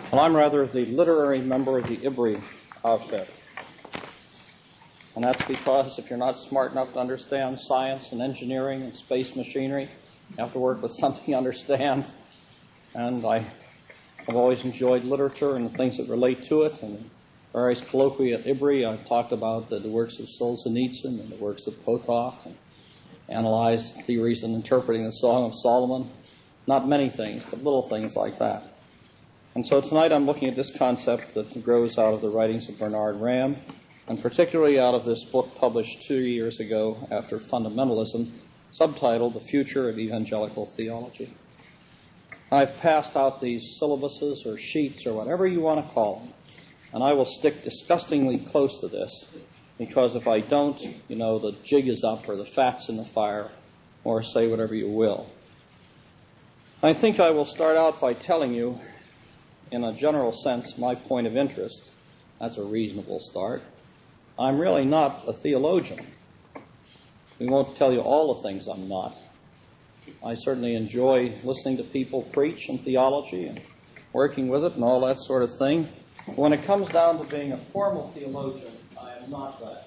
Well, I'm rather the literary member of the IBRI outfit. And that's because if you're not smart enough to understand science and engineering and space machinery, you have to work with something you understand. And I have always enjoyed literature and the things that relate to it. And in various colloquia at IBRI, I've talked about the works of Solzhenitsyn and the works of Potok, and analyzed theories in interpreting the Song of Solomon. Not many things, but little things like that. And so tonight I'm looking at this concept that grows out of the writings of Bernard Ramm, and particularly out of this book published 2 years ago after Fundamentalism, subtitled The Future of Evangelical Theology. I've passed out these syllabuses or sheets or whatever you want to call them, and I will stick disgustingly close to this, because if I don't, the jig is up or the fat's in the fire, or say whatever you will. I think I will start out by telling you, in a general sense, my point of interest. That's a reasonable start. I'm really not a theologian. We won't tell you all the things I'm not. I certainly enjoy listening to people preach in theology and working with it and all that sort of thing. But when it comes down to being a formal theologian, I am not that.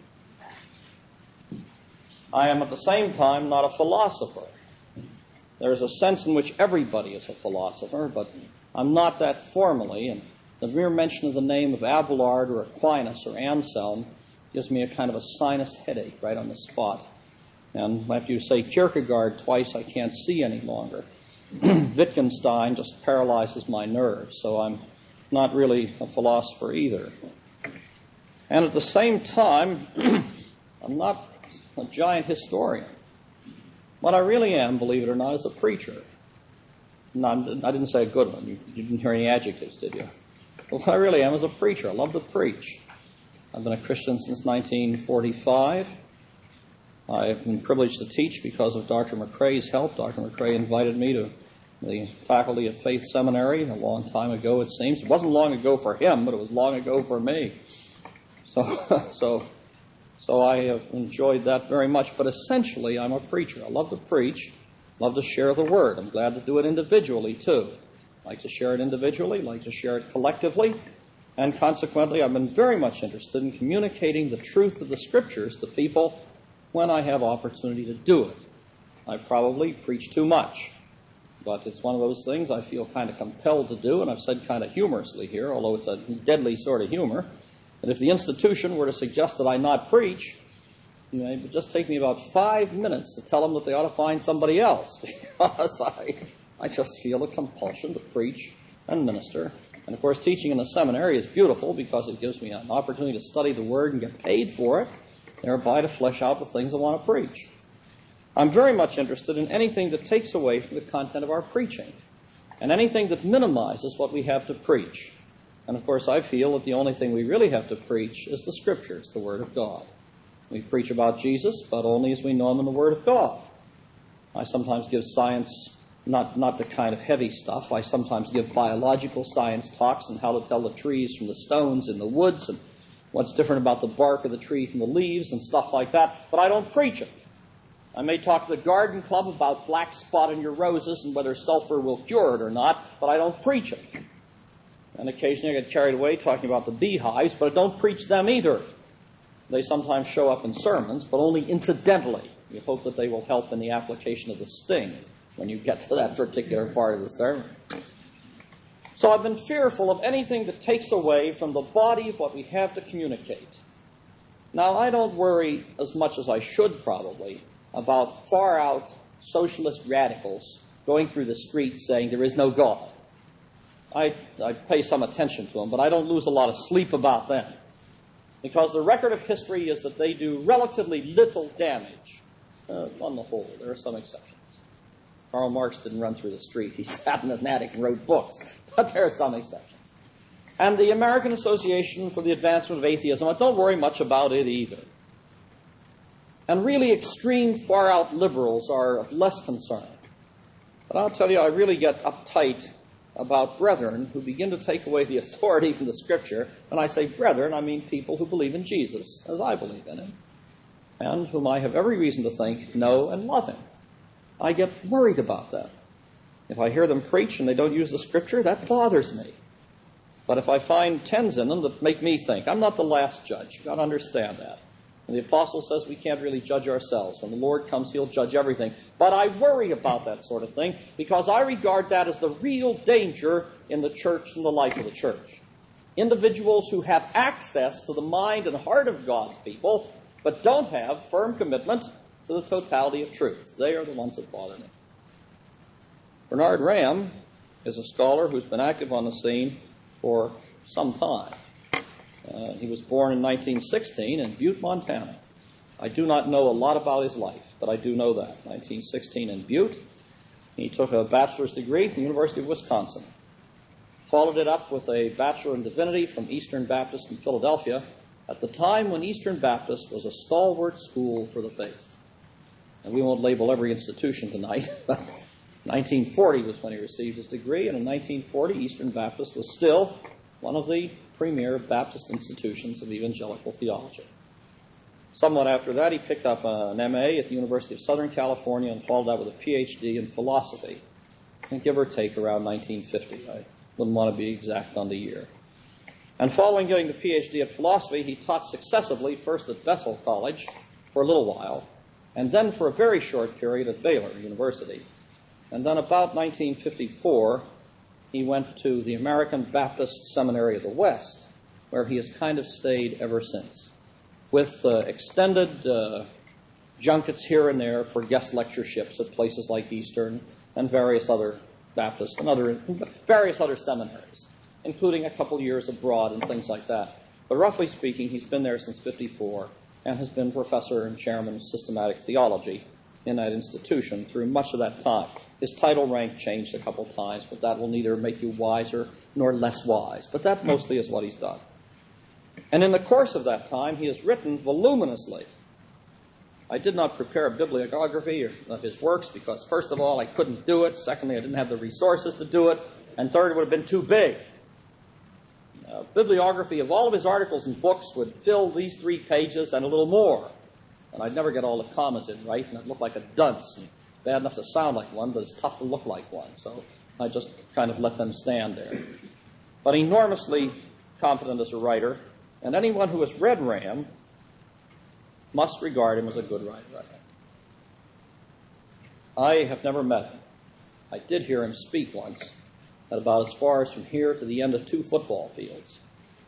I am at the same time not a philosopher. There's a sense in which everybody is a philosopher, but I'm not that formally, and the mere mention of the name of Abelard or Aquinas or Anselm gives me a kind of a sinus headache right on the spot. And after you say Kierkegaard twice, I can't see any longer. Wittgenstein just paralyzes my nerves, so I'm not really a philosopher either. And at the same time, I'm not a giant historian. What I really am, believe it or not, is a preacher. No, I didn't say a good one. You didn't hear any adjectives, did you? Well, what I really am is a preacher. I love to preach. I've been a Christian since 1945. I've been privileged to teach because of Dr. McRae's help. Dr. McRae invited me to the faculty of Faith Seminary a long time ago, it seems. It wasn't long ago for him, but it was long ago for me. So I have enjoyed that very much. But essentially, I'm a preacher. I love to preach. Love to share the word. I'm glad to do it individually, too. Like to share it individually, like to share it collectively. And consequently, I've been very much interested in communicating the truth of the Scriptures to people when I have opportunity to do it. I probably preach too much, but it's one of those things I feel kind of compelled to do, and I've said kind of humorously here, although it's a deadly sort of humor, that if the institution were to suggest that I not preach, it would just take me about 5 minutes to tell them that they ought to find somebody else, because I just feel a compulsion to preach and minister. And, of course, teaching in a seminary is beautiful because it gives me an opportunity to study the Word and get paid for it, thereby to flesh out the things I want to preach. I'm very much interested in anything that takes away from the content of our preaching and anything that minimizes what we have to preach. And, of course, I feel that the only thing we really have to preach is the Scriptures, the Word of God. We preach about Jesus, but only as we know him in the Word of God. I sometimes give science, not the kind of heavy stuff. I sometimes give biological science talks on how to tell the trees from the stones in the woods and what's different about the bark of the tree from the leaves and stuff like that, but I don't preach it. I may talk to the garden club about black spot in your roses and whether sulfur will cure it or not, but I don't preach it. And occasionally I get carried away talking about the beehives, but I don't preach them either. They sometimes show up in sermons, but only incidentally. You hope that they will help in the application of the sting when you get to that particular part of the sermon. So I've been fearful of anything that takes away from the body of what we have to communicate. Now, I don't worry as much as I should probably about far-out socialist radicals going through the streets saying there is no God. I pay some attention to them, but I don't lose a lot of sleep about them. Because the record of history is that they do relatively little damage on the whole. There are some exceptions. Karl Marx didn't run through the street. He sat in an attic and wrote books. But there are some exceptions. And the American Association for the Advancement of Atheism, I don't worry much about it either. And really extreme, far-out liberals are of less concern. But I'll tell you, I really get uptight about brethren who begin to take away the authority from the Scripture. When I say brethren, I mean people who believe in Jesus, as I believe in him, and whom I have every reason to think know and love him. I get worried about that. If I hear them preach and they don't use the Scripture, that bothers me. But if I find 10s in them that make me think, I'm not the last judge. You've got to understand that. And the apostle says we can't really judge ourselves. When the Lord comes, he'll judge everything. But I worry about that sort of thing because I regard that as the real danger in the church and the life of the church. Individuals who have access to the mind and heart of God's people but don't have firm commitment to the totality of truth. They are the ones that bother me. Bernard Ramm is a scholar who's been active on the scene for some time. He was born in 1916 in Butte, Montana. I do not know a lot about his life, but I do know that. 1916 in Butte. He took a bachelor's degree from the University of Wisconsin. Followed it up with a Bachelor in Divinity from Eastern Baptist in Philadelphia at the time when Eastern Baptist was a stalwart school for the faith. And we won't label every institution tonight, but 1940 was when he received his degree, and in 1940 Eastern Baptist was still one of the premier Baptist institutions of evangelical theology. Somewhat after that, he picked up an MA at the University of Southern California and followed that with a PhD in philosophy, and give or take around 1950. I wouldn't want to be exact on the year. And following getting the PhD in philosophy, he taught successively, first at Bethel College for a little while, and then for a very short period at Baylor University. And then about 1954, he went to the American Baptist Seminary of the West, where he has kind of stayed ever since, with extended junkets here and there for guest lectureships at places like Eastern and various other Baptist and various other seminaries, including a couple years abroad and things like that. But roughly speaking, he's been there since 54 and has been professor and chairman of systematic theology in that institution through much of that time. His title rank changed a couple times, but that will neither make you wiser nor less wise. But that mostly is what he's done. And in the course of that time, he has written voluminously. I did not prepare a bibliography of his works because, first of all, I couldn't do it. Secondly, I didn't have the resources to do it. And third, it would have been too big. A bibliography of all of his articles and books would fill these 3 pages and a little more. And I'd never get all the commas in right, and I'd look like a dunce. And bad enough to sound like one, but it's tough to look like one. So I just kind of let them stand there. But enormously competent as a writer, and anyone who has read Ramm must regard him as a good writer, I think. I have never met him. I did hear him speak once at about as far as from here to the end of 2 football fields.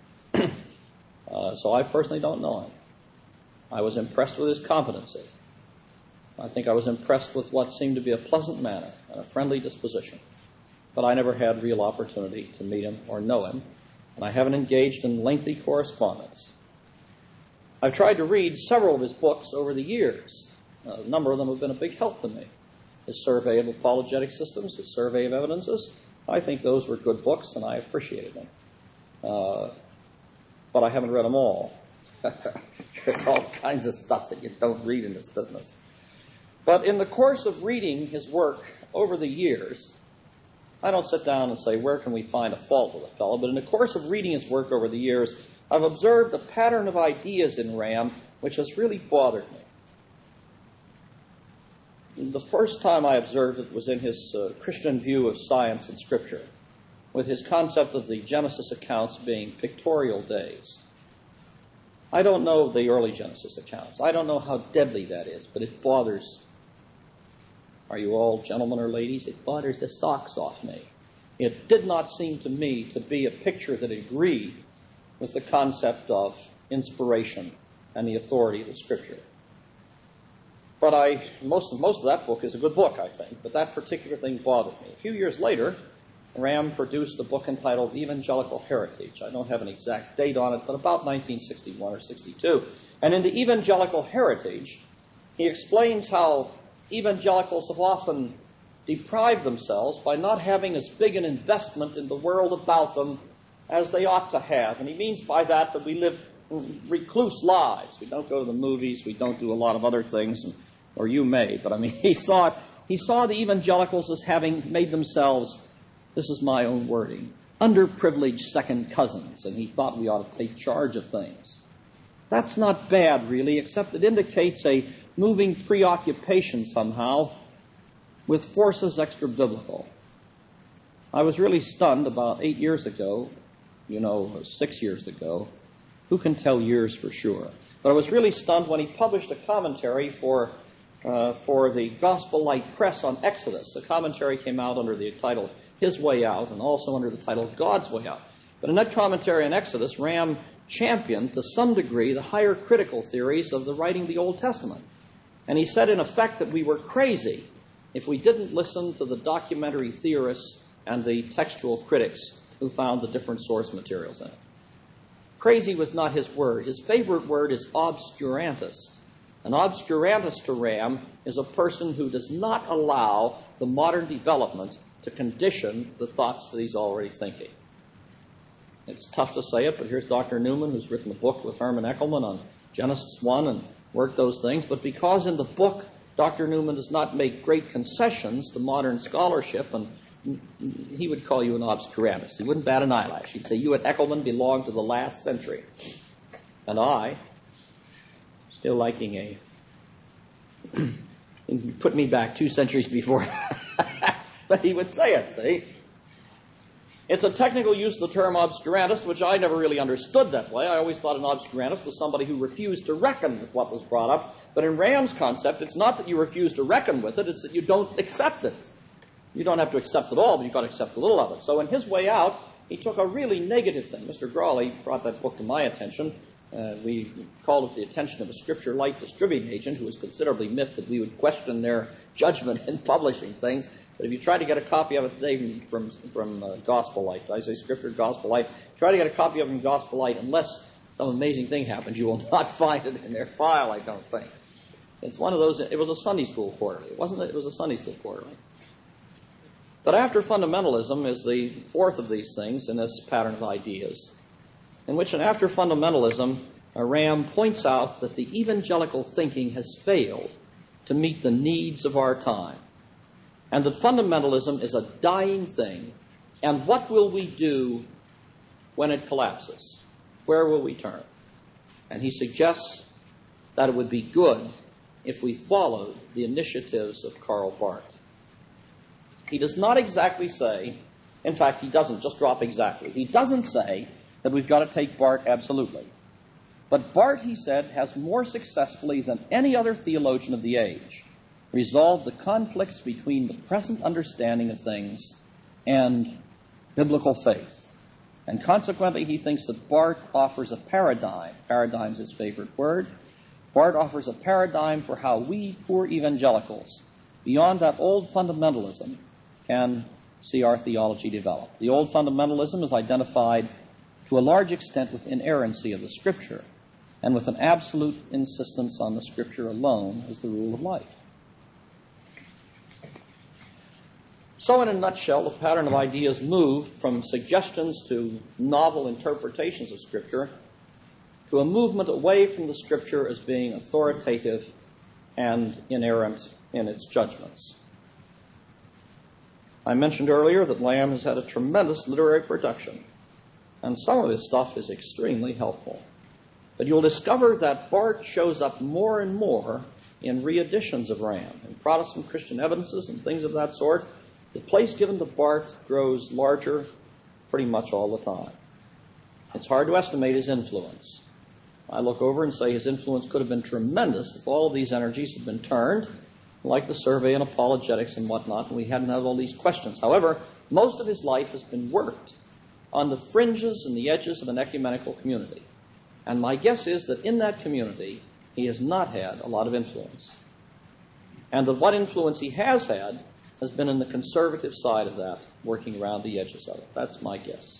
So I personally don't know him. I was impressed with his competency. I think I was impressed with what seemed to be a pleasant manner and a friendly disposition. But I never had real opportunity to meet him or know him, and I haven't engaged in lengthy correspondence. I've tried to read several of his books over the years. A number of them have been a big help to me. His Survey of Apologetic Systems, his Survey of Evidences, I think those were good books, and I appreciated them. But I haven't read them all. There's all kinds of stuff that you don't read in this business. But in the course of reading his work over the years, I don't sit down and say, where can we find a fault with a fellow? But in the course of reading his work over the years, I've observed a pattern of ideas in Ramm which has really bothered me. The first time I observed it was in his Christian view of science and Scripture, with his concept of the Genesis accounts being pictorial days. I don't know the early Genesis accounts. I don't know how deadly that is, but it bothers. Are you all gentlemen or ladies? It bothers the socks off me. It did not seem to me to be a picture that agreed with the concept of inspiration and the authority of the Scripture. But most of that book is a good book, I think, but that particular thing bothered me. A few years later, Ramm produced a book entitled Evangelical Heritage. I don't have an exact date on it, but about 1961 or 62. And in the Evangelical Heritage, he explains how evangelicals have often deprived themselves by not having as big an investment in the world about them as they ought to have. And he means by that we live recluse lives. We don't go to the movies. We don't do a lot of other things, or you may. But I mean, he saw the evangelicals as having made themselves, this is my own wording, underprivileged second cousins, and he thought we ought to take charge of things. That's not bad, really, except it indicates a moving preoccupation somehow with forces extra-biblical. I was really stunned about 8 years ago 6 years ago. Who can tell years for sure? But I was really stunned when he published a commentary for the Gospel Light Press on Exodus. The commentary came out under the title His Way Out and also under the title God's Way Out. But in that commentary on Exodus, Ram championed to some degree the higher critical theories of the writing of the Old Testament. And he said, in effect, that we were crazy if we didn't listen to the documentary theorists and the textual critics who found the different source materials in it. Crazy was not his word. His favorite word is obscurantist. An obscurantist to Ram is a person who does not allow the modern development to condition the thoughts that he's already thinking. It's tough to say it, but here's Dr. Newman, who's written a book with Herman Eckelman on Genesis 1 and worked those things. But because in the book, Dr. Newman does not make great concessions to modern scholarship, and he would call you an obscurantist. He wouldn't bat an eyelash. He'd say, you at Eckelman belong to the last century. And I, still liking put me back 2 centuries before. But he would say it, see? It's a technical use of the term obscurantist, which I never really understood that way. I always thought an obscurantist was somebody who refused to reckon with what was brought up. But in Ram's concept, it's not that you refuse to reckon with it, it's that you don't accept it. You don't have to accept it all, but you've got to accept a little of it. So in his way out, he took a really negative thing. Mr. Grawley brought that book to my attention. We called it The Attention of a Scripture Light Distributing Agent, who was considerably miffed that we would question their judgment in publishing things. But if you try to get a copy of it today from Gospel Light, did I say Scripture, Gospel Light? Try to get a copy of it from Gospel Light. Unless some amazing thing happens, you will not find it in their file, I don't think. It's one of those, it was a Sunday school quarterly. It wasn't, it was a Sunday school quarterly. But after fundamentalism is the fourth of these things in this pattern of ideas, in which after fundamentalism, Ram points out that the evangelical thinking has failed to meet the needs of our time. And that fundamentalism is a dying thing. And what will we do when it collapses? Where will we turn? And he suggests that it would be good if we followed the initiatives of Karl Barth. He does not exactly say, in fact, he doesn't just drop exactly. He doesn't say that we've got to take Barth absolutely. But Barth, he said, has more successfully than any other theologian of the age resolved the conflicts between the present understanding of things and biblical faith. And consequently, he thinks that Barth offers a paradigm. Paradigm's his favorite word. Barth offers a paradigm for how we, poor evangelicals, beyond that old fundamentalism, can see our theology develop. The old fundamentalism is identified to a large extent with inerrancy of the Scripture and with an absolute insistence on the Scripture alone as the rule of life. So in a nutshell, the pattern of ideas moved from suggestions to novel interpretations of Scripture to a movement away from the Scripture as being authoritative and inerrant in its judgments. I mentioned earlier that Lamb has had a tremendous literary production, and some of his stuff is extremely helpful. But you'll discover that Barth shows up more and more in re-editions of Ram, in Protestant Christian Evidences and things of that sort. The place given to Barth grows larger pretty much all the time. It's hard to estimate his influence. I look over and say his influence could have been tremendous if all of these energies had been turned, like the survey and apologetics and whatnot, and we hadn't had all these questions. However, most of his life has been worked on the fringes and the edges of an ecumenical community. And my guess is that in that community, he has not had a lot of influence. And that what influence he has had has been in the conservative side of that, working around the edges of it. That's my guess.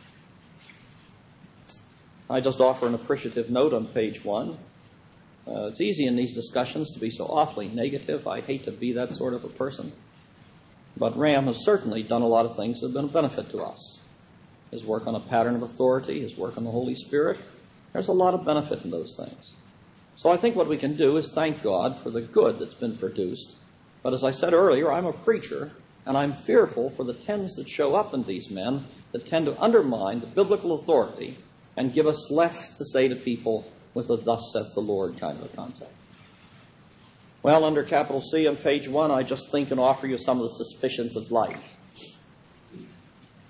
I just offer an appreciative note on page 1. It's easy in these discussions to be so awfully negative. I hate to be that sort of a person. But Ram has certainly done a lot of things that have been a benefit to us. His work on a pattern of authority, his work on the Holy Spirit, there's a lot of benefit in those things. So I think what we can do is thank God for the good that's been produced. But as I said earlier, I'm a preacher, and I'm fearful for the tends that show up in these men that tend to undermine the biblical authority and give us less to say to people with a thus saith the Lord kind of a concept. Well, under capital C on page 1, I just think and offer you some of the suspicions of life.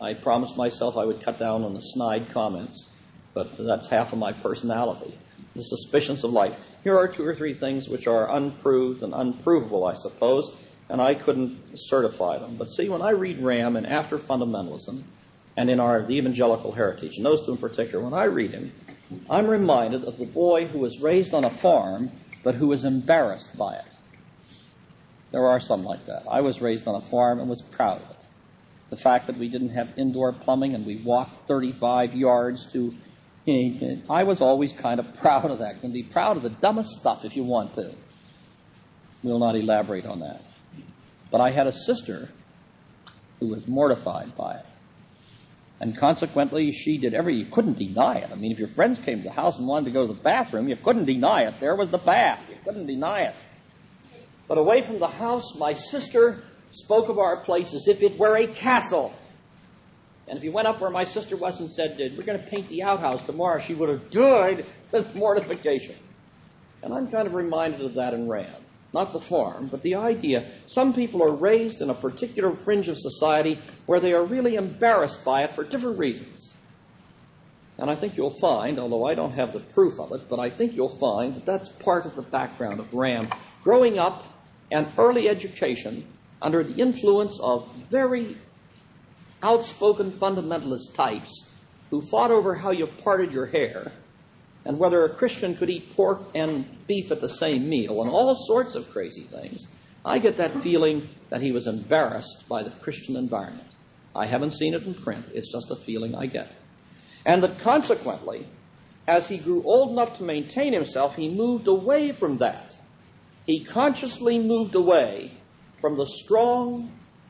I promised myself I would cut down on the snide comments, but that's half of my personality. The suspicions of life. Here are 2 or 3 things which are unproved and unprovable, I suppose, and I couldn't certify them. But see, when I read Ram in After Fundamentalism and in the Evangelical Heritage, and those 2 in particular, when I read him, I'm reminded of the boy who was raised on a farm but who was embarrassed by it. There are some like that. I was raised on a farm and was proud of it. The fact that we didn't have indoor plumbing and we walked 35 yards to... I was always kind of proud of that. You can be proud of the dumbest stuff if you want to. We'll not elaborate on that. But I had a sister who was mortified by it. And consequently, she did you couldn't deny it. I mean, if your friends came to the house and wanted to go to the bathroom, you couldn't deny it. There was the bath. You couldn't deny it. But away from the house, my sister spoke of our place as if it were a castle. And if you went up where my sister was and said, we're going to paint the outhouse tomorrow, she would have died with mortification. And I'm kind of reminded of that in Ram. Not the farm, but the idea. Some people are raised in a particular fringe of society where they are really embarrassed by it for different reasons. And I think you'll find, although I don't have the proof of it, but I think you'll find that that's part of the background of Ram. Growing up and early education under the influence of very outspoken fundamentalist types who fought over how you parted your hair and whether a Christian could eat pork and beef at the same meal and all sorts of crazy things, I get that feeling that he was embarrassed by the Christian environment. I haven't seen it in print. It's just a feeling I get. And that consequently, as he grew old enough to maintain himself, he moved away from that. He consciously moved away from the strong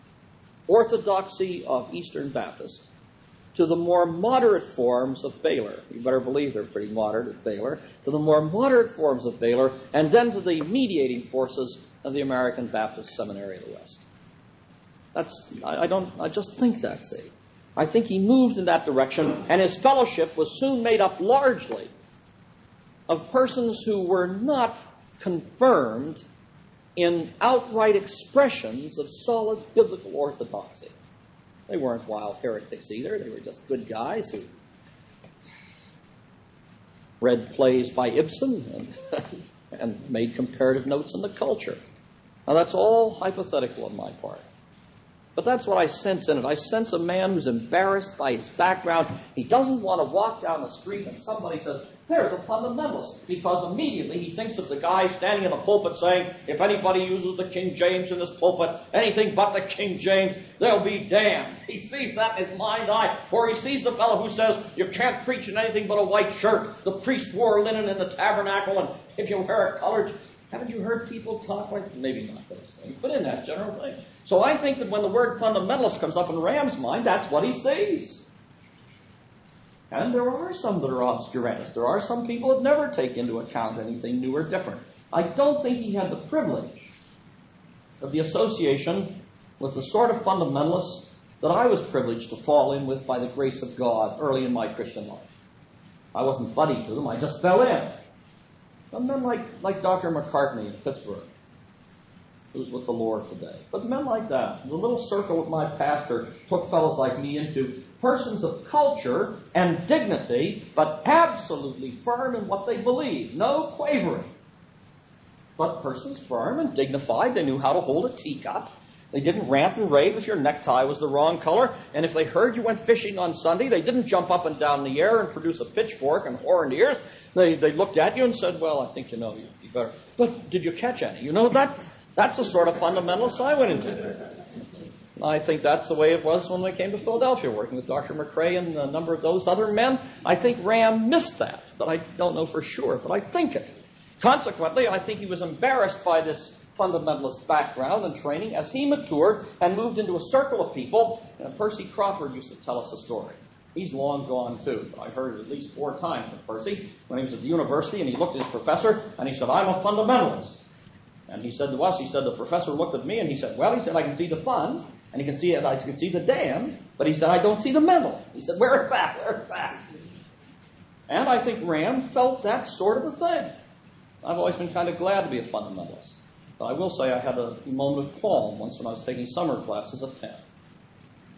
orthodoxy of Eastern Baptists to the more moderate forms of Baylor. You better believe they're pretty moderate at Baylor. To the more moderate forms of Baylor, and then to the mediating forces of the American Baptist Seminary of the West. I just think that's it. I think he moved in that direction, and his fellowship was soon made up largely of persons who were not confirmed in outright expressions of solid biblical orthodoxy. They weren't wild heretics either. They were just good guys who read plays by Ibsen and made comparative notes on the culture. Now, that's all hypothetical on my part. But that's what I sense in it. I sense a man who's embarrassed by his background. He doesn't want to walk down the street and somebody says, there's a fundamentalist, because immediately he thinks of the guy standing in the pulpit saying, if anybody uses the King James in this pulpit, anything but the King James, they'll be damned. He sees that in his mind's eye. Or he sees the fellow who says, you can't preach in anything but a white shirt. The priest wore linen in the tabernacle, and if you wear a colored... Haven't you heard people talk like... Maybe not those things, but in that general thing. So I think that when the word fundamentalist comes up in Ram's mind, that's what he sees. And there are some that are obscurantists. There are some people that never take into account anything new or different. I don't think he had the privilege of the association with the sort of fundamentalists that I was privileged to fall in with by the grace of God early in my Christian life. I wasn't buddy to them. I just fell in. And men like Dr. McCartney in Pittsburgh, who's with the Lord today. But men like that, the little circle of my pastor took fellows like me into persons of culture and dignity, but absolutely firm in what they believed. No quavering. But persons firm and dignified. They knew how to hold a teacup. They didn't rant and rave if your necktie was the wrong color. And if they heard you went fishing on Sunday, they didn't jump up and down in the air and produce a pitchfork and horned ears. They looked at you and said, well, I think you know you'd be better. But did you catch any? You know, that's the sort of fundamentalists I went into. I think that's the way it was when we came to Philadelphia, working with Dr. McRae and a number of those other men. I think Ram missed that, but I don't know for sure, but I think it. Consequently, I think he was embarrassed by this fundamentalist background and training as he matured and moved into a circle of people. And Percy Crawford used to tell us a story. He's long gone, too, but I've heard it at least 4 times from Percy when he was at the university, and he looked at his professor, and he said, I'm a fundamentalist. And he said to us, the professor looked at me, and he said, well, I can see the fun, and I can see the dam, but he said, I don't see the mental. He said, where's that? And I think Ram felt that sort of a thing. I've always been kind of glad to be a fundamentalist. But I will say I had a moment of qualm once when I was taking summer classes at 10.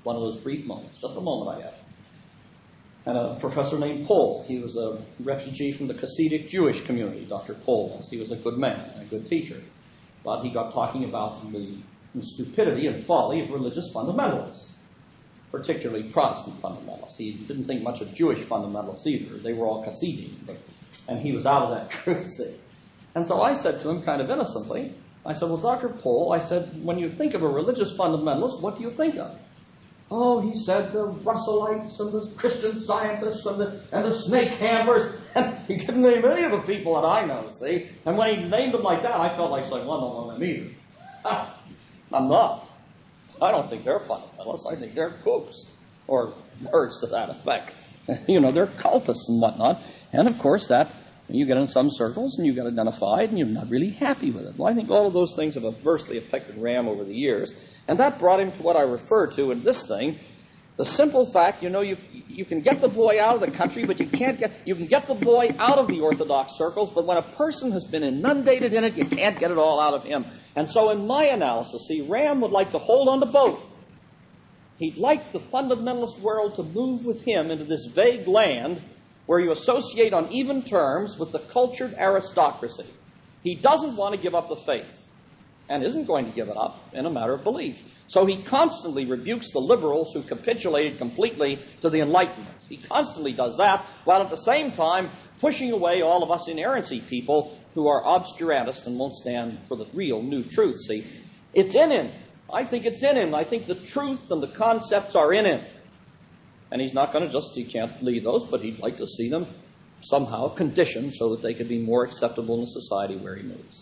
one of those brief moments, just a moment I had. And a professor named Pohl, he was a refugee from the Hasidic Jewish community, Dr. Pohl was. He was a good man and a good teacher. But he got talking about the stupidity and folly of religious fundamentalists, particularly Protestant fundamentalists. He didn't think much of Jewish fundamentalists either. They were all Hasidim, and he was out of that group, see. And so I said to him kind of innocently, I said, well, Dr. Pohl, I said, when you think of a religious fundamentalist, what do you think of? Oh, he said, the Russellites and the Christian Scientists and the snake handlers. And he didn't name any of the people that I know, see. And when he named them like that, I felt like saying, well, I don't know them either. I'm not. I don't think they're fundamentalists. I think they're kooks. Or words to that effect. They're cultists and whatnot. And, of course, that you get in some circles and you get identified and you're not really happy with it. Well, I think all of those things have adversely affected Ram over the years. And that brought him to what I refer to in this thing, the simple fact, you can get the boy out of the country, but you can get the boy out of the Orthodox circles, but when a person has been inundated in it, you can't get it all out of him. And so in my analysis, see, Ram would like to hold on to both. He'd like the fundamentalist world to move with him into this vague land where you associate on even terms with the cultured aristocracy. He doesn't want to give up the faith, and isn't going to give it up in a matter of belief. So he constantly rebukes the liberals who capitulated completely to the Enlightenment. He constantly does that, while at the same time pushing away all of us inerrancy people who are obscurantist and won't stand for the real new truth. See, it's in him. I think it's in him. I think the truth and the concepts are in him. And he's not going to he can't leave those, but he'd like to see them somehow conditioned so that they could be more acceptable in the society where he moves.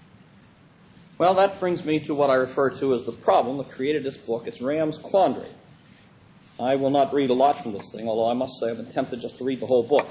Well, that brings me to what I refer to as the problem that created this book. It's Ram's quandary. I will not read a lot from this thing, although I must say I've been tempted just to read the whole book.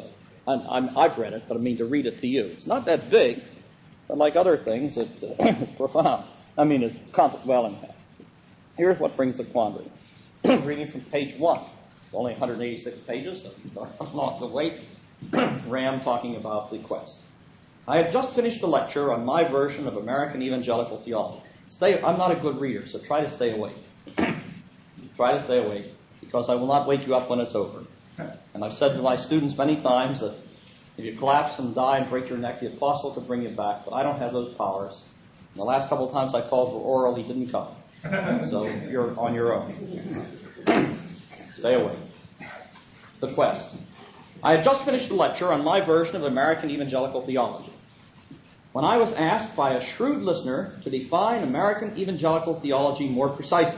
I've read it, but I mean to read it to you. It's not that big, but like other things, it's profound. I mean, it's well in fact. Here's what brings the quandary. Reading from page 1. Only 186 pages, so not to wait. Ram talking about the quest. I have just finished a lecture on my version of American evangelical theology. I'm not a good reader, so try to stay awake. Try to stay awake, because I will not wake you up when it's over. And I've said to my students many times that if you collapse and die and break your neck, the apostle could bring you back, but I don't have those powers. And the last couple of times I called for oral, he didn't come. So you're on your own. Stay awake. The quest. I have just finished a lecture on my version of American evangelical theology. When I was asked by a shrewd listener to define American evangelical theology more precisely,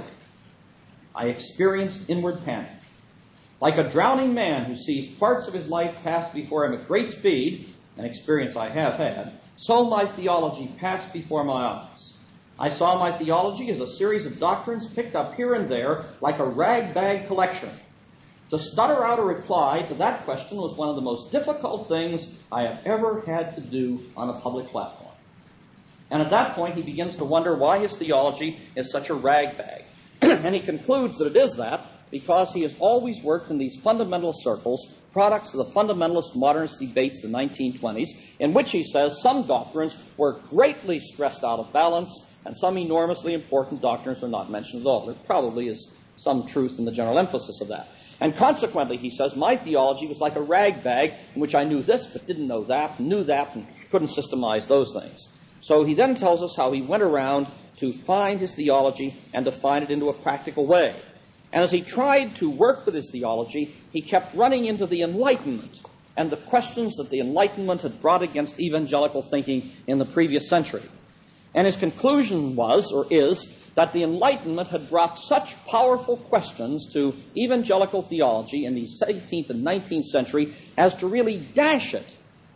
I experienced inward panic. Like a drowning man who sees parts of his life pass before him at great speed, an experience I have had, so my theology passed before my eyes. I saw my theology as a series of doctrines picked up here and there like a rag-bag collection. To stutter out a reply to that question was one of the most difficult things I have ever had to do on a public platform. And at that point, he begins to wonder why his theology is such a ragbag. And he concludes that it is that because he has always worked in these fundamentalist circles, products of the fundamentalist modernist debates of the 1920s, in which he says some doctrines were greatly stressed out of balance and some enormously important doctrines are not mentioned at all. There probably is some truth in the general emphasis of that. And consequently, he says, my theology was like a ragbag in which I knew this but didn't know that, knew that and couldn't systemize those things. So he then tells us how he went around to find his theology and define it into a practical way. And as he tried to work with his theology, he kept running into the Enlightenment and the questions that the Enlightenment had brought against evangelical thinking in the previous century. And his conclusion was, or is, that the Enlightenment had brought such powerful questions to evangelical theology in the 18th and 19th century as to really dash it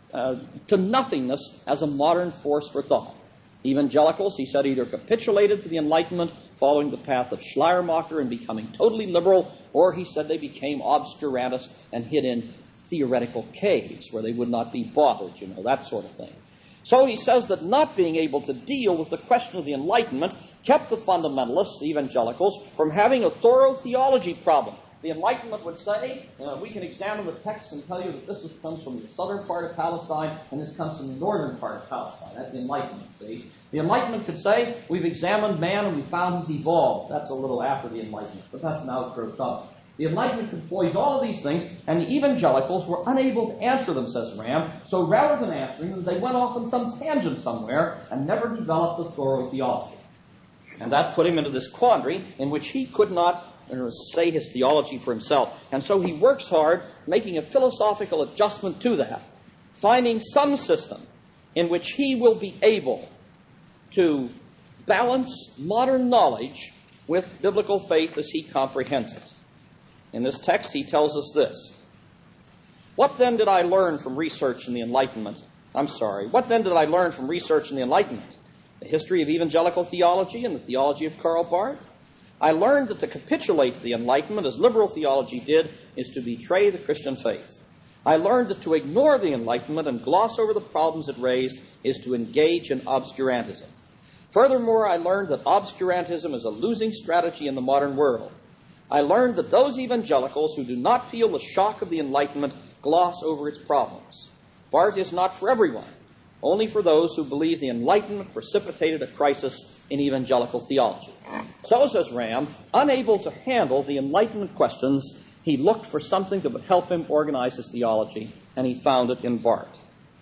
to nothingness as a modern force for thought. Evangelicals, he said, either capitulated to the Enlightenment, following the path of Schleiermacher and becoming totally liberal, or he said they became obscurantist and hid in theoretical caves where they would not be bothered, that sort of thing. So he says that not being able to deal with the question of the Enlightenment kept the fundamentalists, the evangelicals, from having a thorough theology problem. the Enlightenment would say, we can examine the text and tell you that this comes from the southern part of Palestine and this comes from the northern part of Palestine. That's the Enlightenment, see? The Enlightenment could say, we've examined man and we found he's evolved. That's a little after the Enlightenment, but that's an outgrowth of it. The Enlightenment could poise all of these things, and the evangelicals were unable to answer them, says Ram. So rather than answering them, they went off on some tangent somewhere and never developed a thorough theology. And that put him into this quandary in which he could not say his theology for himself. And so he works hard, making a philosophical adjustment to that, finding some system in which he will be able to balance modern knowledge with biblical faith as he comprehends it. In this text, he tells us this. What then did I learn from research in the Enlightenment? What then did I learn from research in the Enlightenment? The history of evangelical theology and the theology of Karl Barth? I learned that to capitulate to the Enlightenment, as liberal theology did, is to betray the Christian faith. I learned that to ignore the Enlightenment and gloss over the problems it raised is to engage in obscurantism. Furthermore, I learned that obscurantism is a losing strategy in the modern world. I learned that those evangelicals who do not feel the shock of the Enlightenment gloss over its problems. Barth is not for everyone, only for those who believe the Enlightenment precipitated a crisis in evangelical theology. So, says Ram, unable to handle the Enlightenment questions, he looked for something that would help him organize his theology, and he found it in Barth.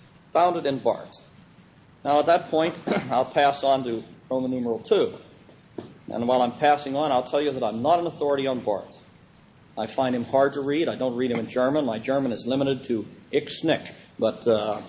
Now, at that point, I'll pass on to Roman numeral 2. And while I'm passing on, I'll tell you that I'm not an authority on Barth. I find him hard to read. I don't read him in German. My German is limited to ich snick, but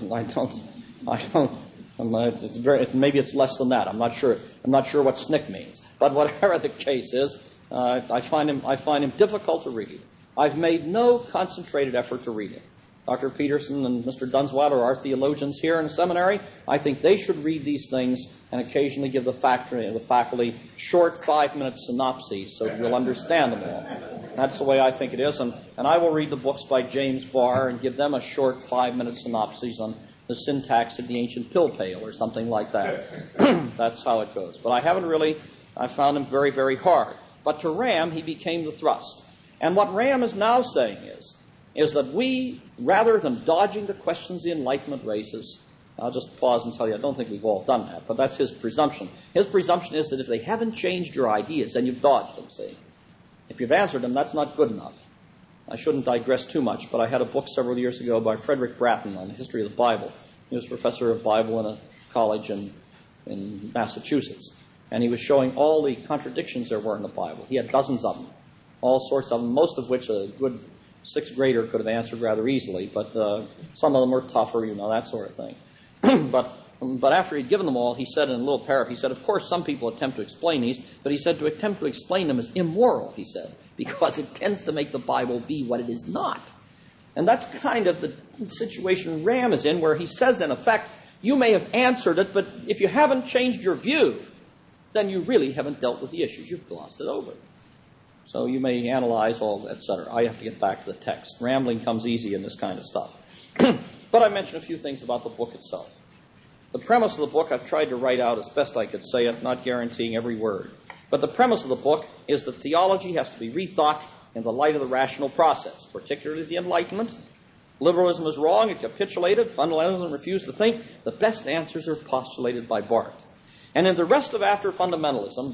maybe it's less than that. I'm not sure what snick means. But whatever the case is, I find him difficult to read. I've made no concentrated effort to read him. Dr. Peterson and Mr. Dunsweiler are theologians here in the seminary. I think they should read these things and occasionally give the faculty short 5-minute synopses so you'll understand them all. That's the way I think it is. And I will read the books by James Barr and give them a short 5-minute synopsis on the syntax of the ancient pill pail or something like that. That's how it goes. But I found him very, very hard. But to Ram, he became the thrust. And what Ram is now saying is that we, rather than dodging the questions the Enlightenment raises, I'll just pause and tell you, I don't think we've all done that, but that's his presumption. His presumption is that if they haven't changed your ideas, then you've dodged them, see? If you've answered them, that's not good enough. I shouldn't digress too much, but I had a book several years ago by Frederick Bratton on the history of the Bible. He was professor of Bible in a college in Massachusetts, and he was showing all the contradictions there were in the Bible. He had dozens of them, all sorts of them, most of which a good sixth grader could have answered rather easily, but some of them were tougher, that sort of thing. But after he'd given them all, he said in a little paragraph, he said, of course, some people attempt to explain these, but he said to attempt to explain them is immoral, he said, because it tends to make the Bible be what it is not. And that's kind of the situation Ram is in, where he says, in effect, you may have answered it, but if you haven't changed your view, then you really haven't dealt with the issues. You've glossed it over. So you may analyze all, etc. I have to get back to the text. Rambling comes easy in this kind of stuff. But I mentioned a few things about the book itself. The premise of the book I've tried to write out as best I could say it, not guaranteeing every word. But the premise of the book is that theology has to be rethought in the light of the rational process, particularly the Enlightenment. Liberalism is wrong, it capitulated, fundamentalism refused to think. The best answers are postulated by Barth. And in the rest of after fundamentalism,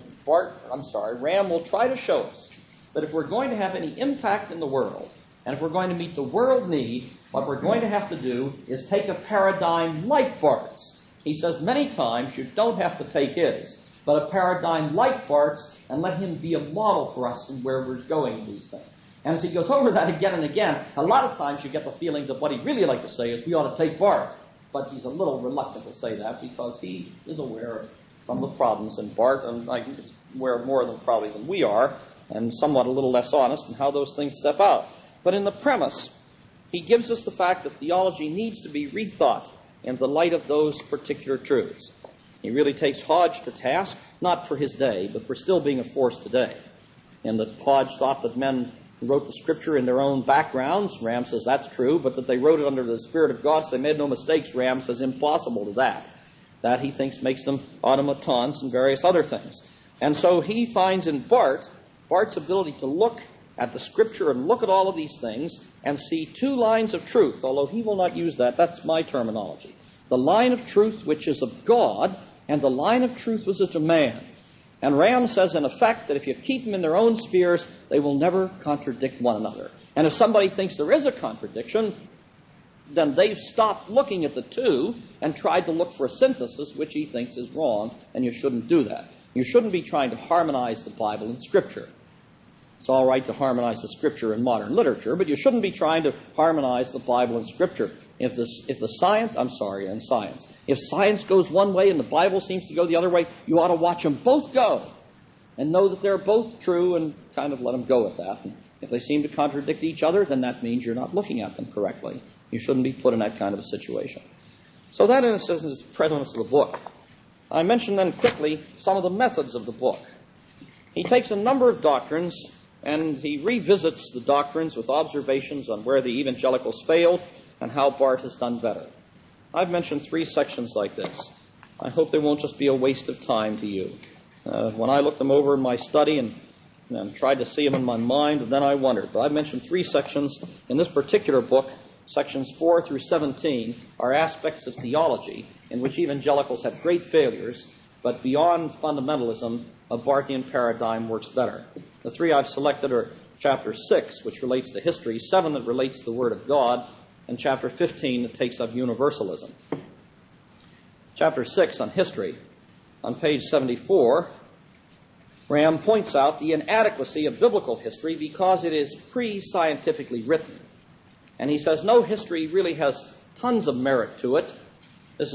Ram will try to show us that if we're going to have any impact in the world, and if we're going to meet the world need, what we're going to have to do is take a paradigm like Barth's. He says many times you don't have to take his, but a paradigm like Barth's, and let him be a model for us in where we're going with these things. And as he goes over that again and again, a lot of times you get the feeling that what he'd really like to say is we ought to take Barth. But he's a little reluctant to say that because he is aware of some of the problems in Barth, and I think he's aware more than probably than we are, and somewhat a little less honest in how those things step out. But in the premise, he gives us the fact that theology needs to be rethought in the light of those particular truths. He really takes Hodge to task, not for his day, but for still being a force today. And that Hodge thought that men wrote the Scripture in their own backgrounds. Ram says that's true, but that they wrote it under the Spirit of God, so they made no mistakes. Ram says impossible to that. That, he thinks, makes them automatons and various other things. And so he finds in Barth's ability to look at the Scripture and look at all of these things and see two lines of truth, although he will not use that. That's my terminology. The line of truth which is of God, and the line of truth which is of man. And Ram says, in effect, that if you keep them in their own spheres, they will never contradict one another. And if somebody thinks there is a contradiction, then they've stopped looking at the two and tried to look for a synthesis, which he thinks is wrong, and you shouldn't do that. You shouldn't be trying to harmonize the Bible and Scripture. It's all right to harmonize the Scripture and modern literature, but you shouldn't be trying to harmonize the Bible and Scripture. If science goes one way and the Bible seems to go the other way, you ought to watch them both go and know that they're both true and kind of let them go at that. And if they seem to contradict each other, then that means you're not looking at them correctly. You shouldn't be put in that kind of a situation. So that, in a sense, is the premise of the book. I mention then quickly some of the methods of the book. He takes a number of doctrines and he revisits the doctrines with observations on where the evangelicals failed and how Barth has done better. I've mentioned 3 sections like this. I hope they won't just be a waste of time to you. When I looked them over in my study and tried to see them in my mind, then I wondered. But I've mentioned 3 sections in this particular book. Sections 4 through 17 are aspects of theology in which evangelicals have great failures, but beyond fundamentalism, a Barthian paradigm works better. The 3 I've selected are chapter 6, which relates to history, 7 that relates to the Word of God, and chapter 15 that takes up universalism. Chapter 6 on history, on page 74, Ram points out the inadequacy of biblical history because it is pre-scientifically written. And he says no history really has tons of merit to it. This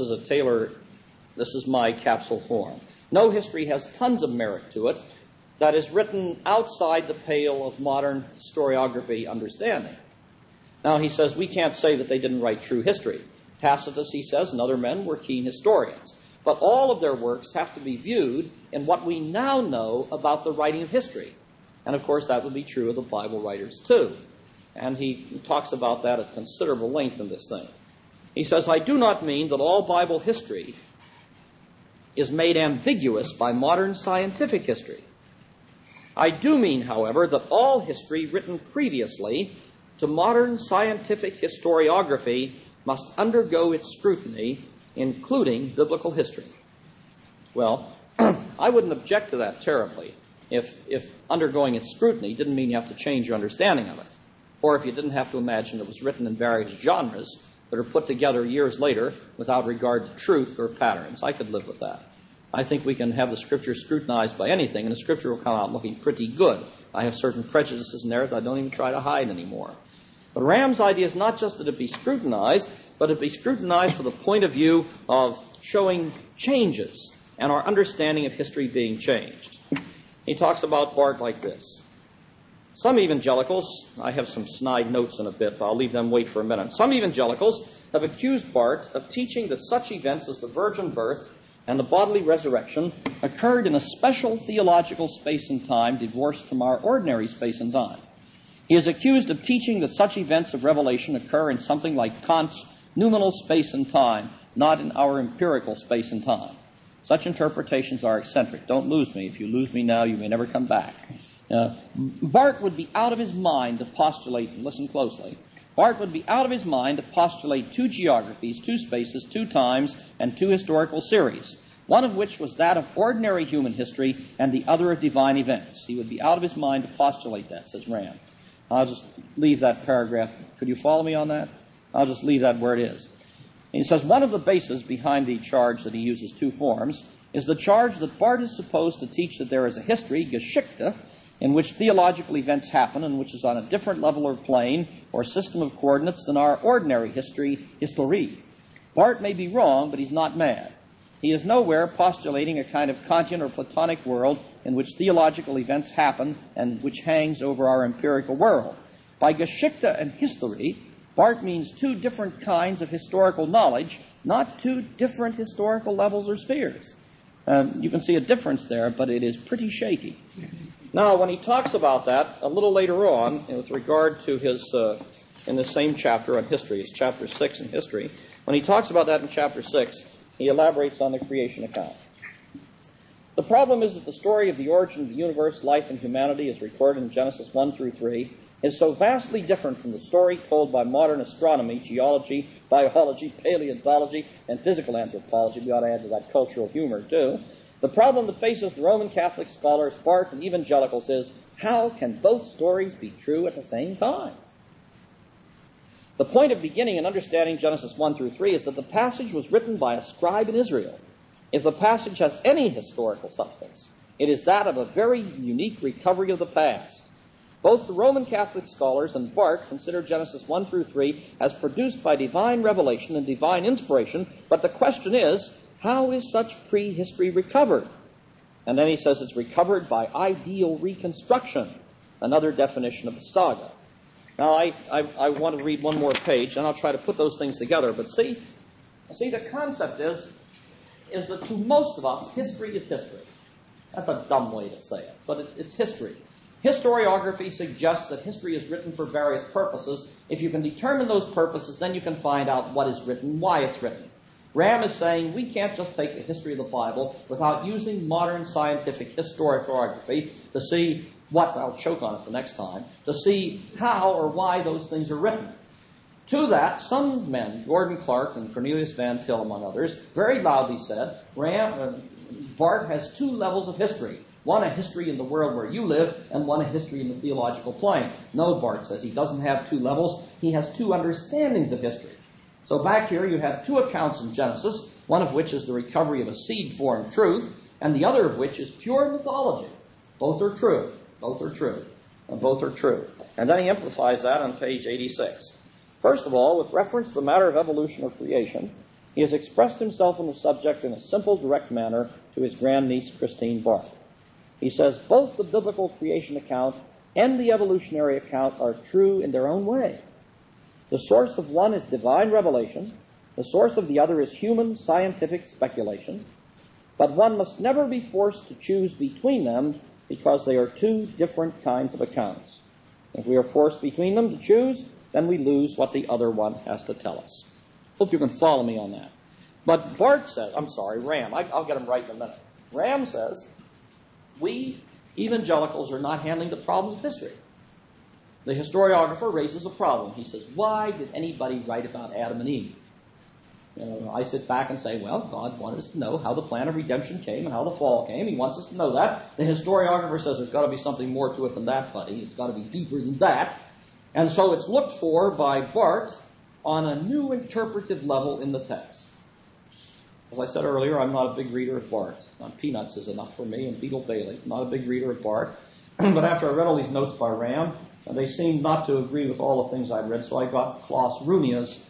is my capsule form. No history has tons of merit to it that is written outside the pale of modern historiography understanding. Now, he says we can't say that they didn't write true history. Tacitus, he says, and other men were keen historians. But all of their works have to be viewed in what we now know about the writing of history. And, of course, that would be true of the Bible writers, too. And he talks about that at considerable length in this thing. He says, I do not mean that all Bible history is made ambiguous by modern scientific history. I do mean, however, that all history written previously to modern scientific historiography must undergo its scrutiny, including biblical history. Well, I wouldn't object to that terribly if undergoing its scrutiny didn't mean you have to change your understanding of it, or if you didn't have to imagine it was written in various genres that are put together years later without regard to truth or patterns. I could live with that. I think we can have the Scripture scrutinized by anything, and the Scripture will come out looking pretty good. I have certain prejudices in there that I don't even try to hide anymore. But Ram's idea is not just that it be scrutinized, but it be scrutinized from the point of view of showing changes and our understanding of history being changed. He talks about Barth like this. Some evangelicals, I have some snide notes in a bit, but I'll leave them wait for a minute. Some evangelicals have accused Barth of teaching that such events as the virgin birth and the bodily resurrection occurred in a special theological space and time divorced from our ordinary space and time. He is accused of teaching that such events of revelation occur in something like Kant's noumenal space and time, not in our empirical space and time. Such interpretations are eccentric. Don't lose me. If you lose me now, you may never come back. Barth would be out of his mind to postulate, and listen closely, Barth would be out of his mind to postulate 2 geographies, 2 spaces, 2 times, and 2 historical series, one of which was that of ordinary human history and the other of divine events. He would be out of his mind to postulate that, says Ram. I'll just leave that paragraph. Could you follow me on that? I'll just leave that where it is. He says one of the bases behind the charge that he uses 2 forms is the charge that Barth is supposed to teach that there is a history, Geschichte, in which theological events happen and which is on a different level or plane or system of coordinates than our ordinary history, Historie. Barth may be wrong, but he's not mad. He is nowhere postulating a kind of Kantian or Platonic world in which theological events happen and which hangs over our empirical world. By Geschichte and history, Barth means 2 different kinds of historical knowledge, not 2 different historical levels or spheres. You can see a difference there, but it is pretty shaky. Now, when he talks about that a little later on, with regard to his, in the same chapter on history, it's chapter 6 in history, when he talks about that in chapter 6, he elaborates on the creation account. The problem is that the story of the origin of the universe, life, and humanity as recorded in Genesis 1 through 3 is so vastly different from the story told by modern astronomy, geology, biology, paleontology, and physical anthropology. We ought to add to that cultural humor, too. The problem that faces the Roman Catholic scholars, Barth, and evangelicals is, how can both stories be true at the same time? The point of beginning and understanding Genesis 1 through 3 is that the passage was written by a scribe in Israel. If the passage has any historical substance, it is that of a very unique recovery of the past. Both the Roman Catholic scholars and Barth consider Genesis 1 through 3 as produced by divine revelation and divine inspiration, but the question is, how is such prehistory recovered? And then he says it's recovered by ideal reconstruction, another definition of the saga. Now, I want to read one more page, and I'll try to put those things together. But see, the concept is that to most of us, history is history. That's a dumb way to say it, but it's history. Historiography suggests that history is written for various purposes. If you can determine those purposes, then you can find out what is written, why it's written. Ram is saying we can't just take the history of the Bible without using modern scientific historiography to see what, I'll choke on it the next time, to see how or why those things are written. To that, some men, Gordon Clark and Cornelius Van Til, among others, very loudly said, Barth has two levels of history. One, a history in the world where you live, and one, a history in the theological plane. No, Barth says, he doesn't have two levels. He has two understandings of history. So back here you have two accounts in Genesis, one of which is the recovery of a seed-formed truth, and the other of which is pure mythology. Both are true. Both are true. And both are true. And then he emphasized that on page 86. First of all, with reference to the matter of evolution or creation, he has expressed himself on the subject in a simple, direct manner to his grandniece, Christine Barth. He says, both the biblical creation account and the evolutionary account are true in their own way. The source of one is divine revelation. The source of the other is human scientific speculation. But one must never be forced to choose between them because they are two different kinds of accounts. If we are forced between them to choose, then we lose what the other one has to tell us. Hope you can follow me on that. But Barth says, Ram, I'll get him right in a minute. Ram says, we evangelicals are not handling the problem of history. The historiographer raises a problem. He says, why did anybody write about Adam and Eve? I sit back and say, well, God wanted us to know how the plan of redemption came and how the fall came. He wants us to know that. The historiographer says there's got to be something more to it than that, buddy. It's got to be deeper than that. And so it's looked for by Barth on a new interpretive level in the text. As I said earlier, I'm not a big reader of Barth. Peanuts is enough for me, and Beetle Bailey. I'm not a big reader of Barth. But after I read all these notes by Ram, they seemed not to agree with all the things I'd read, so I got Klaus Runia's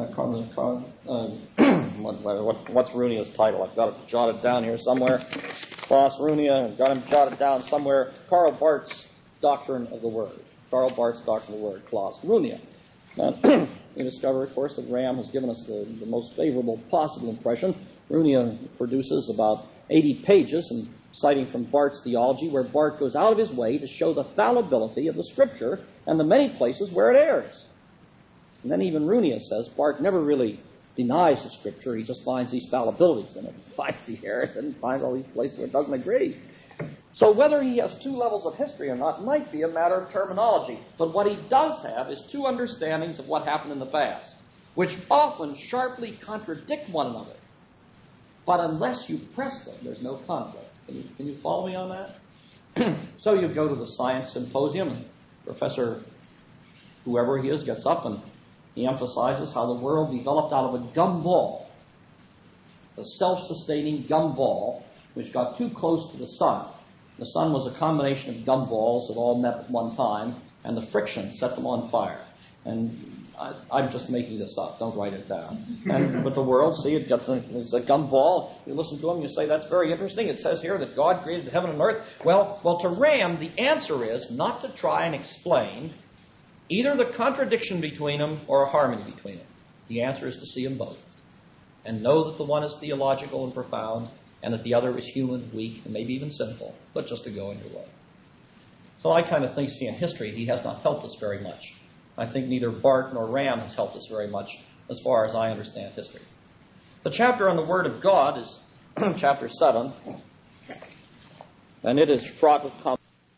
what's Runia's title? I've got it jotted down here somewhere. Klaus Runia, got him jotted down somewhere. Karl Barth's Doctrine of the Word. Karl Barth's Doctrine of the Word, Klaus Runia. And we discover, of course, that Ram has given us the most favorable possible impression. Runia produces about 80 pages, and citing from Barth's theology, where Barth goes out of his way to show the fallibility of the Scripture and the many places where it errs. And then even Runia says Barth never really denies the Scripture. He just finds these fallibilities in it. He finds the errors and finds all these places where it doesn't agree. So whether he has two levels of history or not might be a matter of terminology. But what he does have is two understandings of what happened in the past, which often sharply contradict one another. But unless you press them, there's no conflict. Can you follow me on that? So you go to the science symposium, and Professor whoever he is gets up and he emphasizes how the world developed out of a gumball, a self-sustaining gumball, which got too close to the sun. The sun was a combination of gumballs that all met at one time, and the friction set them on fire. And I'm just making this up. Don't write it down. But the world, see, it's a gumball. You listen to him, you say, that's very interesting. It says here that God created heaven and earth. Well, to Ram, the answer is not to try and explain either the contradiction between them or a harmony between them. The answer is to see them both and know that the one is theological and profound and that the other is human, weak, and maybe even sinful, but just to go in your way. So I kind of think, see, in history, he has not helped us very much. I think neither Barth nor Ram has helped us very much as far as I understand history. The chapter on the Word of God is chapter 7. And it is fraught with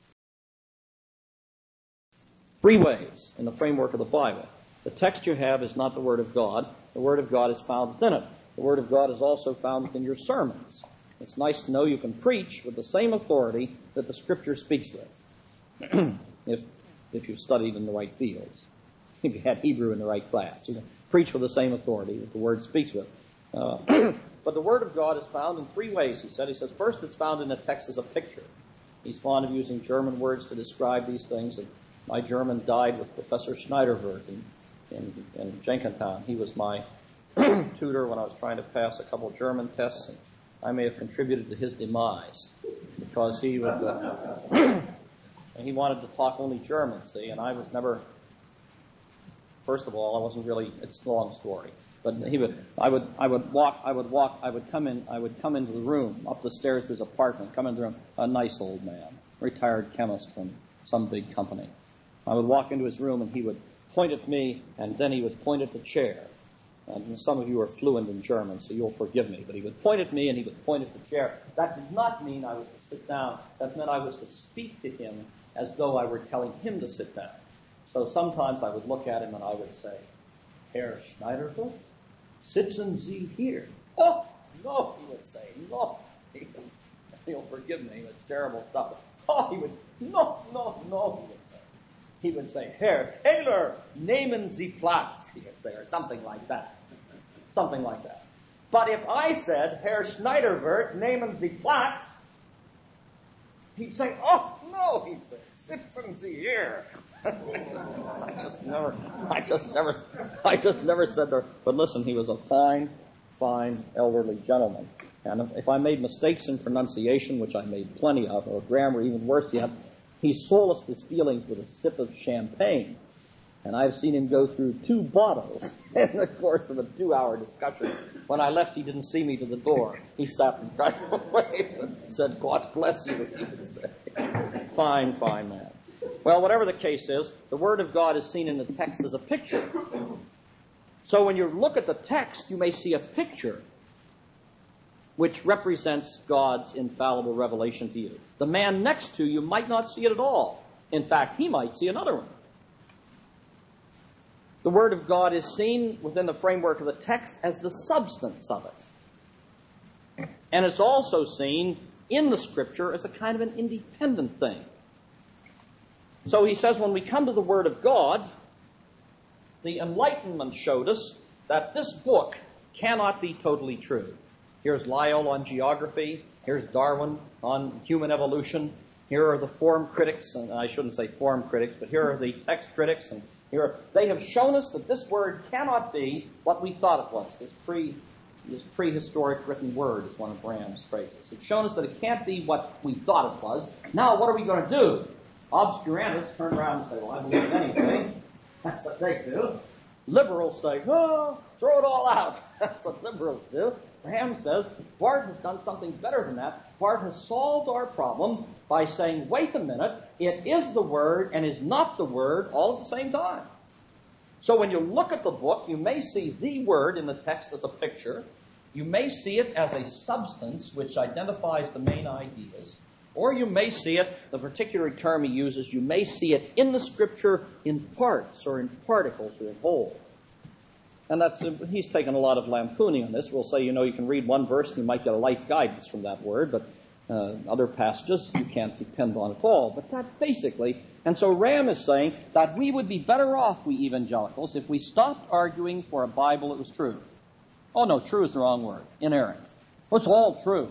three ways in the framework of the Bible. The text you have is not the Word of God. The Word of God is found within it. The Word of God is also found within your sermons. It's nice to know you can preach with the same authority that the Scripture speaks with, if you've studied in the right fields. If you had Hebrew in the right class, you can preach with the same authority that the Word speaks with. But the Word of God is found in three ways, he said. He says, first, it's found in the text as a picture. He's fond of using German words to describe these things. And my German died with Professor Schneiderwirth in Jenkintown. He was my tutor when I was trying to pass a couple German tests, and I may have contributed to his demise because he would, he wanted to talk only German, see, and I was never, first of all, I wasn't really, it's a long story, but I would come into the room, up the stairs to his apartment, come into the room, a nice old man, retired chemist from some big company. I would walk into his room and he would point at me, and then he would point at the chair. And some of you are fluent in German, so you'll forgive me. But he would point at me and he would point at the chair. That did not mean I was to sit down. That meant I was to speak to him as though I were telling him to sit down. So sometimes I would look at him and I would say, Herr Schneiderwirth, sitzen Sie hier. Oh, no, he would say, no. He'll forgive me, it's terrible stuff. Oh, he would, no, he would say, Herr Taylor, nehmen Sie Platz, he would say, or something like that. Something like that. But if I said, Herr Schneiderwirth, nehmen Sie Platz, he'd say, oh, no, he'd say, sitzen Sie here. I just never said that. But listen, he was a fine elderly gentleman. And if I made mistakes in pronunciation, which I made plenty of, or grammar, even worse yet, he solaced his feelings with a sip of champagne. And I've seen him go through 2 bottles in the course of a 2-hour discussion. When I left, he didn't see me to the door. He sat and tried to wave and said, God bless you, he would say. Fine man. Well, whatever the case is, the Word of God is seen in the text as a picture. So when you look at the text, you may see a picture which represents God's infallible revelation to you. The man next to you might not see it at all. In fact, he might see another one. The Word of God is seen within the framework of the text as the substance of it. And it's also seen in the Scripture as a kind of an independent thing. So he says when we come to the Word of God, the Enlightenment showed us that this book cannot be totally true. Here's Lyell on geography. Here's Darwin on human evolution. Here are the form critics, and I shouldn't say form critics, but here are the text critics, and they have shown us that this word cannot be what we thought it was. This prehistoric written word is one of Graham's phrases. It's shown us that it can't be what we thought it was. Now, what are we going to do? Obscurantists turn around and say, well, I believe in anything. That's what they do. Liberals say, oh, throw it all out. That's what liberals do. Graham says, Bart has done something better than that. Bart has solved our problem by saying, wait a minute, it is the Word and is not the Word all at the same time. So when you look at the book, you may see the Word in the text as a picture. You may see it as a substance which identifies the main ideas. Or you may see it, the particular term he uses, you may see it in the Scripture in parts or in particles or in whole. And he's taken a lot of lampooning on this. We'll say, you can read one verse and you might get a life guidance from that word, but other passages you can't depend on at all. But that basically, and so Ram is saying that we would be better off, we evangelicals, if we stopped arguing for a Bible that was true. Oh no, true is the wrong word. Inerrant. Well, it's all true.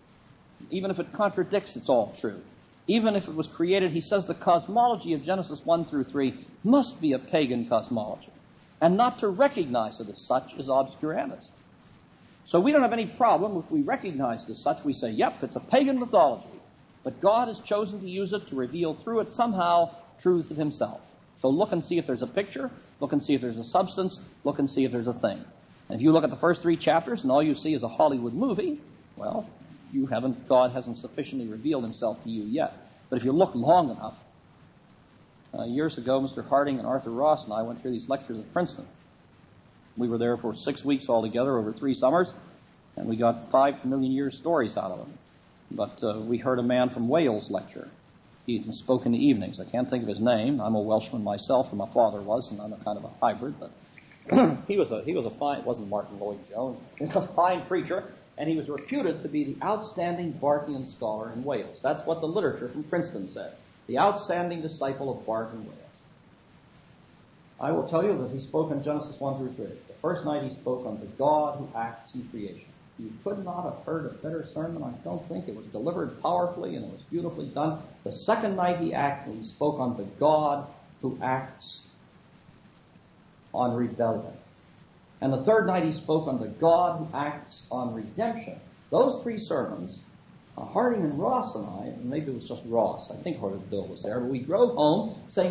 Even if it contradicts, it's all true. Even if it was created, he says the cosmology of Genesis 1 through 3 must be a pagan cosmology. And not to recognize it as such is obscurantist. So we don't have any problem if we recognize it as such. We say, yep, it's a pagan mythology. But God has chosen to use it to reveal through it somehow truths of himself. So look and see if there's a picture. Look and see if there's a substance. Look and see if there's a thing. And if you look at the first 3 chapters and all you see is a Hollywood movie, well, God hasn't sufficiently revealed himself to you yet. But if you look long enough, years ago, Mr. Harding and Arthur Ross and I went through these lectures at Princeton. We were there for 6 weeks altogether over 3 summers, and we got 5 million years stories out of them. But we heard a man from Wales lecture. He spoke in the evenings. I can't think of his name. I'm a Welshman myself, and my father was, and I'm a kind of a hybrid. But he was a fine. It wasn't Martin Lloyd-Jones. He was a fine preacher, and he was reputed to be the outstanding Barthian scholar in Wales. That's what the literature from Princeton said. The outstanding disciple of Barth in Wales. I will tell you that he spoke on Genesis 1 through 3. The first night he spoke on the God who acts in creation. You could not have heard a better sermon, I don't think. It was delivered powerfully and it was beautifully done. The second night he spoke on the God who acts on rebellion. And the third night he spoke on the God who acts on redemption. Those three sermons, Harding and Ross and I, and maybe it was just Ross, I think Bill was there, but we drove home saying,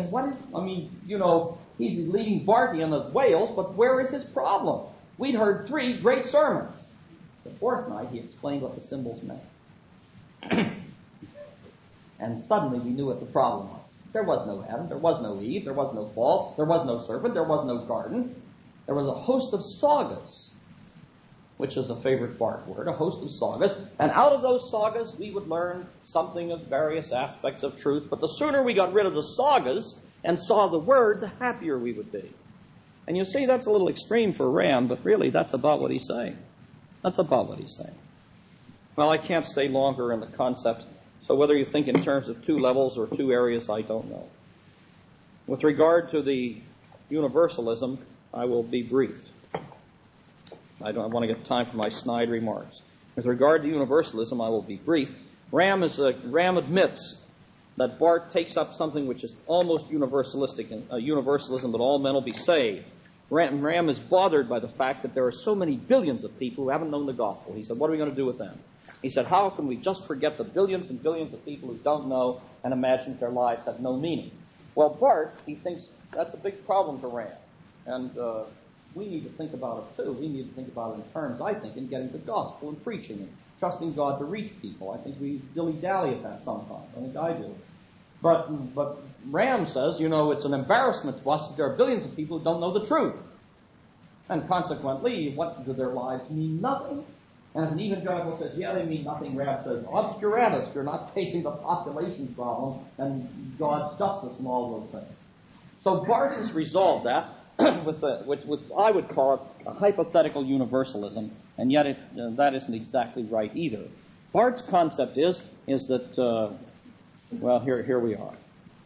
he's leading Barthian of Wales, but where is his problem? We'd heard three great sermons. The fourth night, he explained what the symbols meant. And suddenly we knew what the problem was. There was no Adam, there was no Eve, there was no fall, there was no serpent, there was no garden. There was a host of sagas, which is a favorite Bart word, a host of sagas. And out of those sagas, we would learn something of various aspects of truth. But the sooner we got rid of the sagas and saw the word, the happier we would be. And you see, that's a little extreme for Ram, but really that's about what he's saying. That's about what he's saying. Well, I can't stay longer in the concept, so whether you think in terms of two levels or two areas, I don't know. With regard to the universalism, I will be brief. I want to get time for my snide remarks. With regard to universalism, I will be brief. Ram admits that Barth takes up something which is almost universalistic, universalism, that all men will be saved. Ram is bothered by the fact that there are so many billions of people who haven't known the gospel. He said, what are we going to do with them? He said, how can we just forget the billions and billions of people who don't know and imagine that their lives have no meaning? Well, Barth, he thinks that's a big problem for Ram. And we need to think about it too. We need to think about it in terms, I think, in getting the gospel and preaching and trusting God to reach people. I think we dilly-dally at that sometimes. I think I do. But Ram says, it's an embarrassment to us that there are billions of people who don't know the truth. And consequently, what do their lives mean? Nothing. And if an evangelical says, yeah, they mean nothing, Ram says, obscurantus, you're not facing the population problem and God's justice and all those things. So Barth has resolved that with I would call it a hypothetical universalism, and yet that isn't exactly right either. Barth's concept is that, here we are.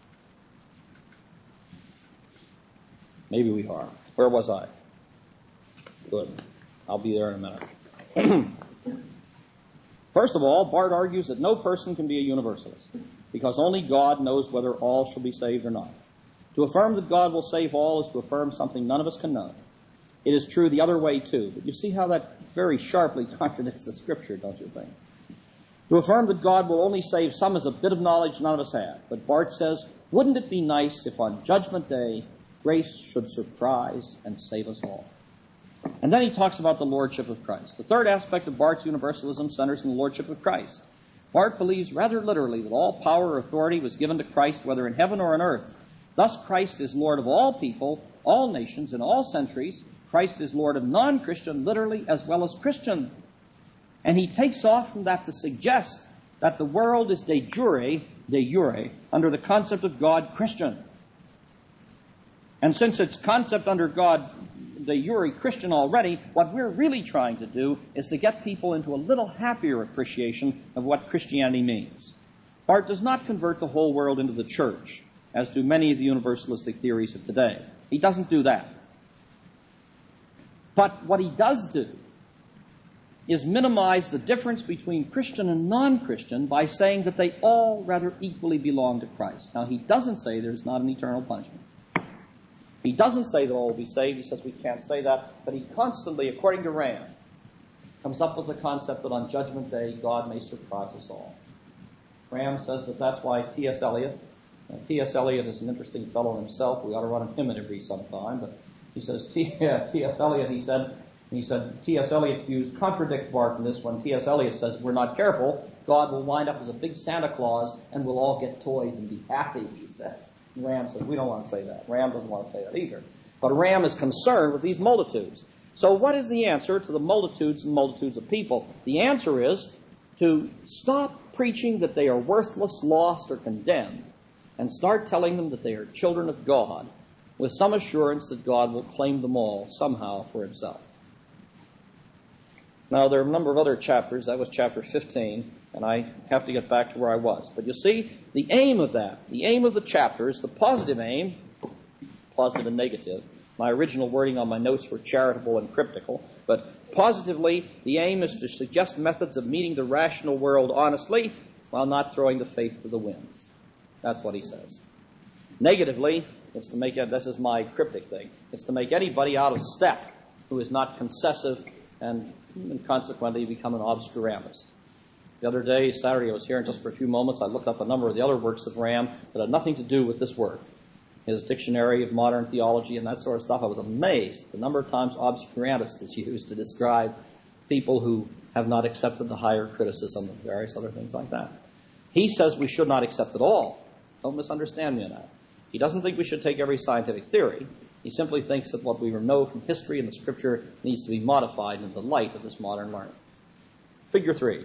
Maybe we are. Where was I? Good. I'll be there in a minute. First of all, Barth argues that no person can be a universalist, because only God knows whether all shall be saved or not. To affirm that God will save all is to affirm something none of us can know. It is true the other way, too. But you see how that very sharply contradicts the Scripture, don't you think? To affirm that God will only save some is a bit of knowledge none of us have. But Barth says, wouldn't it be nice if on Judgment Day, grace should surprise and save us all? And then he talks about the Lordship of Christ. The third aspect of Barth's universalism centers in the Lordship of Christ. Barth believes rather literally that all power or authority was given to Christ, whether in heaven or on earth. Thus, Christ is Lord of all people, all nations, in all centuries. Christ is Lord of non-Christian, literally, as well as Christian. And he takes off from that to suggest that the world is de jure, under the concept of God, Christian. And since it's concept under God, de jure, Christian already, what we're really trying to do is to get people into a little happier appreciation of what Christianity means. Barth does not convert the whole world into the church, as do many of the universalistic theories of today. He doesn't do that. But what he does do is minimize the difference between Christian and non-Christian by saying that they all rather equally belong to Christ. Now, he doesn't say there's not an eternal punishment. He doesn't say that all will be saved. He says we can't say that. But he constantly, according to Ram, comes up with the concept that on Judgment Day, God may surprise us all. Ram says that that's why T.S. Eliot is an interesting fellow himself. We ought to run him interview sometime. But he says, T.S. Eliot, he said, T.S. Eliot's views contradict Barth in this one. T.S. Eliot says, if we're not careful, God will wind up as a big Santa Claus and we'll all get toys and be happy, he says. And Ram says, we don't want to say that. Ram doesn't want to say that either. But Ram is concerned with these multitudes. So what is the answer to the multitudes and multitudes of people? The answer is to stop preaching that they are worthless, lost, or condemned, and start telling them that they are children of God, with some assurance that God will claim them all somehow for himself. Now, there are a number of other chapters. That was chapter 15, and I have to get back to where I was. But you see, the aim of that, the aim of the chapters, the positive aim, positive and negative. My original wording on my notes were charitable and cryptical, but positively, the aim is to suggest methods of meeting the rational world honestly while not throwing the faith to the winds. That's what he says. Negatively, it's to make, this is my cryptic thing, it's to make anybody out of step who is not concessive and consequently become an obscurantist. The other day, Saturday, I was here, and just for a few moments, I looked up a number of the other works of Ram that had nothing to do with this work. His Dictionary of Modern Theology and that sort of stuff. I was amazed at the number of times obscurantist is used to describe people who have not accepted the higher criticism and various other things like that. He says we should not accept it all. Don't misunderstand me on that. He doesn't think we should take every scientific theory. He simply thinks that what we know from history and the Scripture needs to be modified in the light of this modern learning. Figure 3.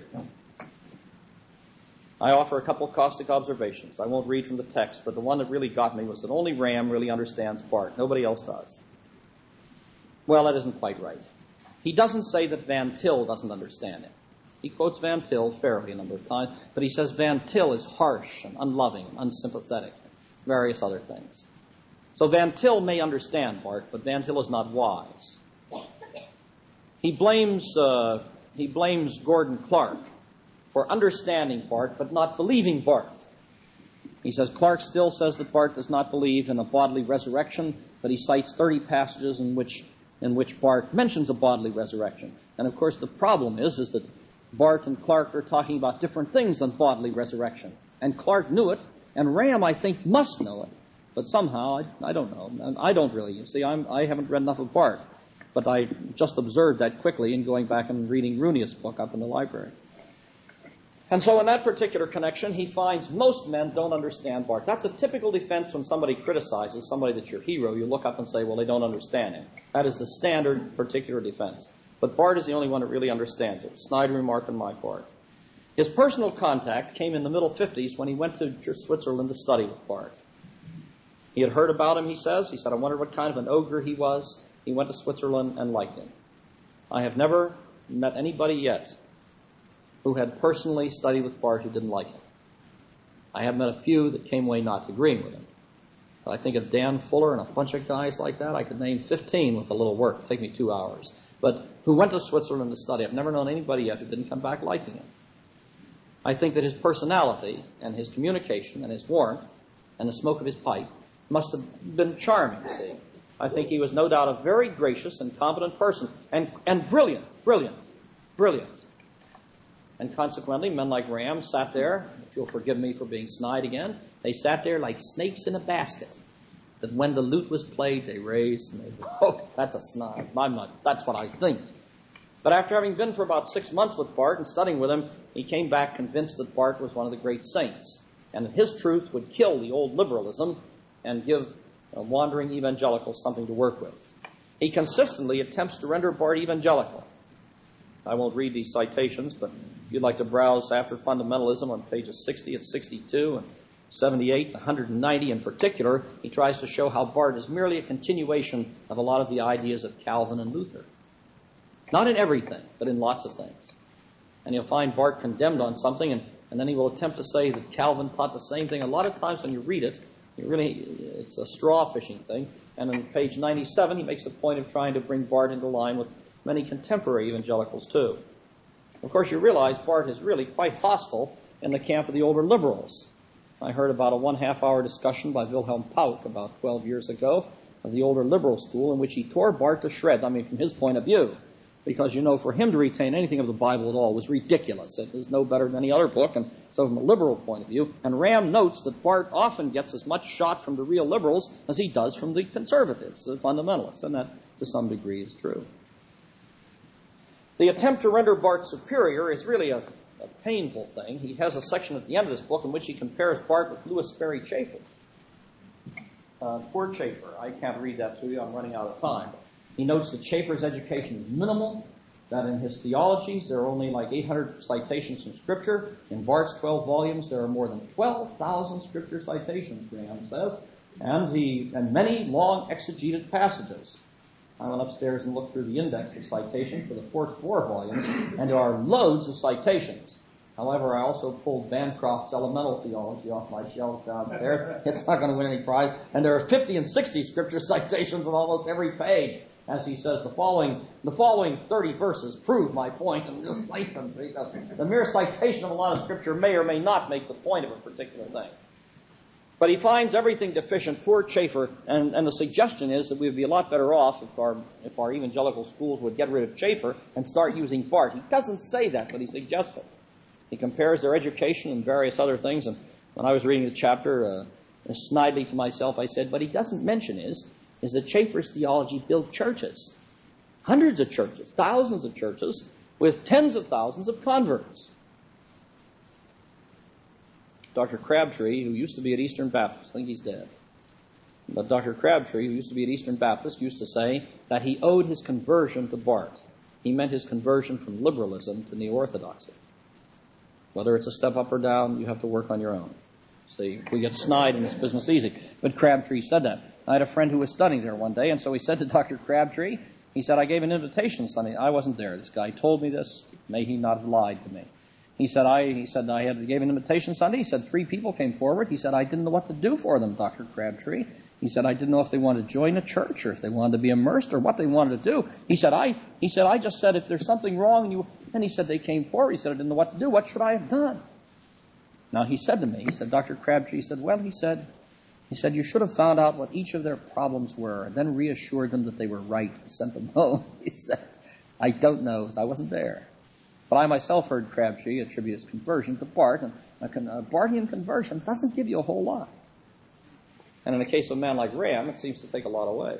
I offer a couple of caustic observations. I won't read from the text, but the one that really got me was that only Ram really understands Barth. Nobody else does. Well, that isn't quite right. He doesn't say that Van Til doesn't understand him. He quotes Van Til fairly a number of times, but he says Van Til is harsh and unloving, unsympathetic, various other things. So Van Til may understand Barth, but Van Til is not wise. He blames Gordon Clark for understanding Barth, but not believing Barth. He says Clark still says that Barth does not believe in a bodily resurrection, but he cites 30 passages in which Barth mentions a bodily resurrection. And of course the problem is that Barth and Clark are talking about different things than bodily resurrection. And Clark knew it, and Ram, I think, must know it. But somehow, I don't know. And I don't really. You see, I haven't read enough of Barth. But I just observed that quickly in going back and reading Roonius' book up in the library. And so in that particular connection, he finds most men don't understand Barth. That's a typical defense when somebody criticizes somebody that's your hero. You look up and say, well, they don't understand him. That is the standard particular defense. But Barth is the only one that really understands it. Snide remark on my part. His personal contact came in the middle 50s when he went to Switzerland to study with Barth. He had heard about him, he says. He said, I wondered what kind of an ogre he was. He went to Switzerland and liked him. I have never met anybody yet who had personally studied with Barth who didn't like him. I have met a few that came away not agreeing with him. But I think of Dan Fuller and a bunch of guys like that. I could name 15 with a little work. It'd take me 2 hours. But who went to Switzerland to study. I've never known anybody yet who didn't come back liking him. I think that his personality and his communication and his warmth and the smoke of his pipe must have been charming, see. I think he was no doubt a very gracious and competent person and brilliant. And consequently, men like Ram sat there, if you'll forgive me for being snide again, they sat there like snakes in a basket. That when the lute was played, they raised and they, oh, that's a snide. That's what I think. But after having been for about 6 months with Barth and studying with him, he came back convinced that Barth was one of the great saints, and that his truth would kill the old liberalism and give wandering evangelicals something to work with. He consistently attempts to render Barth evangelical. I won't read these citations, but if you'd like to browse after fundamentalism on pages 60 and 62 and 78, 190 in particular, he tries to show how Barth is merely a continuation of a lot of the ideas of Calvin and Luther. Not in everything, but in lots of things. And you'll find Barth condemned on something, and then he will attempt to say that Calvin taught the same thing. A lot of times when you read it, it's a straw fishing thing. And on page 97, he makes a point of trying to bring Barth into line with many contemporary evangelicals, too. Of course, you realize Barth is really quite hostile in the camp of the older liberals. I heard about a 1.5-hour discussion by Wilhelm Pauck about 12 years ago of the older liberal school in which he tore Barth to shreds, from his point of view. Because, for him to retain anything of the Bible at all was ridiculous. It was no better than any other book, and so from a liberal point of view. And Ram notes that Barth often gets as much shot from the real liberals as he does from the conservatives, the fundamentalists, and that, to some degree, is true. The attempt to render Barth superior is really a painful thing. He has a section at the end of this book in which he compares Barth with Louis Sperry Chafer. Poor Chafer. I can't read that to you. I'm running out of time. He notes that Chafer's education is minimal, that in his theologies there are only like 800 citations from Scripture. In Barth's 12 volumes there are more than 12,000 Scripture citations, Graham says, and many long exegeted passages. I went upstairs and looked through the index of citations for the first 4 volumes, and there are loads of citations. However, I also pulled Bancroft's Elemental Theology off my shelves downstairs. It's not going to win any prize. And there are 50 and 60 Scripture citations on almost every page. As he says, the following 30 verses prove my point, and just cite them. The mere citation of a lot of Scripture may or may not make the point of a particular thing. But he finds everything deficient. Poor Chafer, and the suggestion is that we would be a lot better off if our evangelical schools would get rid of Chafer and start using Barth. He doesn't say that, but he suggests it. He compares their education and various other things, and when I was reading the chapter, snidely to myself, I said, what he doesn't mention is that Chafer's theology built churches. Hundreds of churches, thousands of churches, with tens of thousands of converts. Dr. Crabtree, who used to be at Eastern Baptist, I think he's dead, but Dr. Crabtree, who used to be at Eastern Baptist, used to say that he owed his conversion to Barth. He meant his conversion from liberalism to neo-orthodoxy. Whether it's a step up or down, you have to work on your own. See, we get snide in this business easy. But Crabtree said that. I had a friend who was studying there one day, and so he said to Dr. Crabtree, he said, I gave an invitation Sunday. I wasn't there. This guy told me this. May he not have lied to me. He said, I gave an invitation Sunday. He said 3 people came forward. He said, I didn't know what to do for them, Dr. Crabtree. He said, I didn't know if they wanted to join a church or if they wanted to be immersed or what they wanted to do. He said, I just said, if there's something wrong, and he said, they came forward. He said, I didn't know what to do. What should I have done? Now, he said to me, he said, Dr. Crabtree, he said, you should have found out what each of their problems were and then reassured them that they were right and sent them home. He said, I don't know. I wasn't there. But I myself heard Crabtree attribute his conversion to Barth, and a Barthian conversion doesn't give you a whole lot. And in the case of a man like Ram, it seems to take a lot away.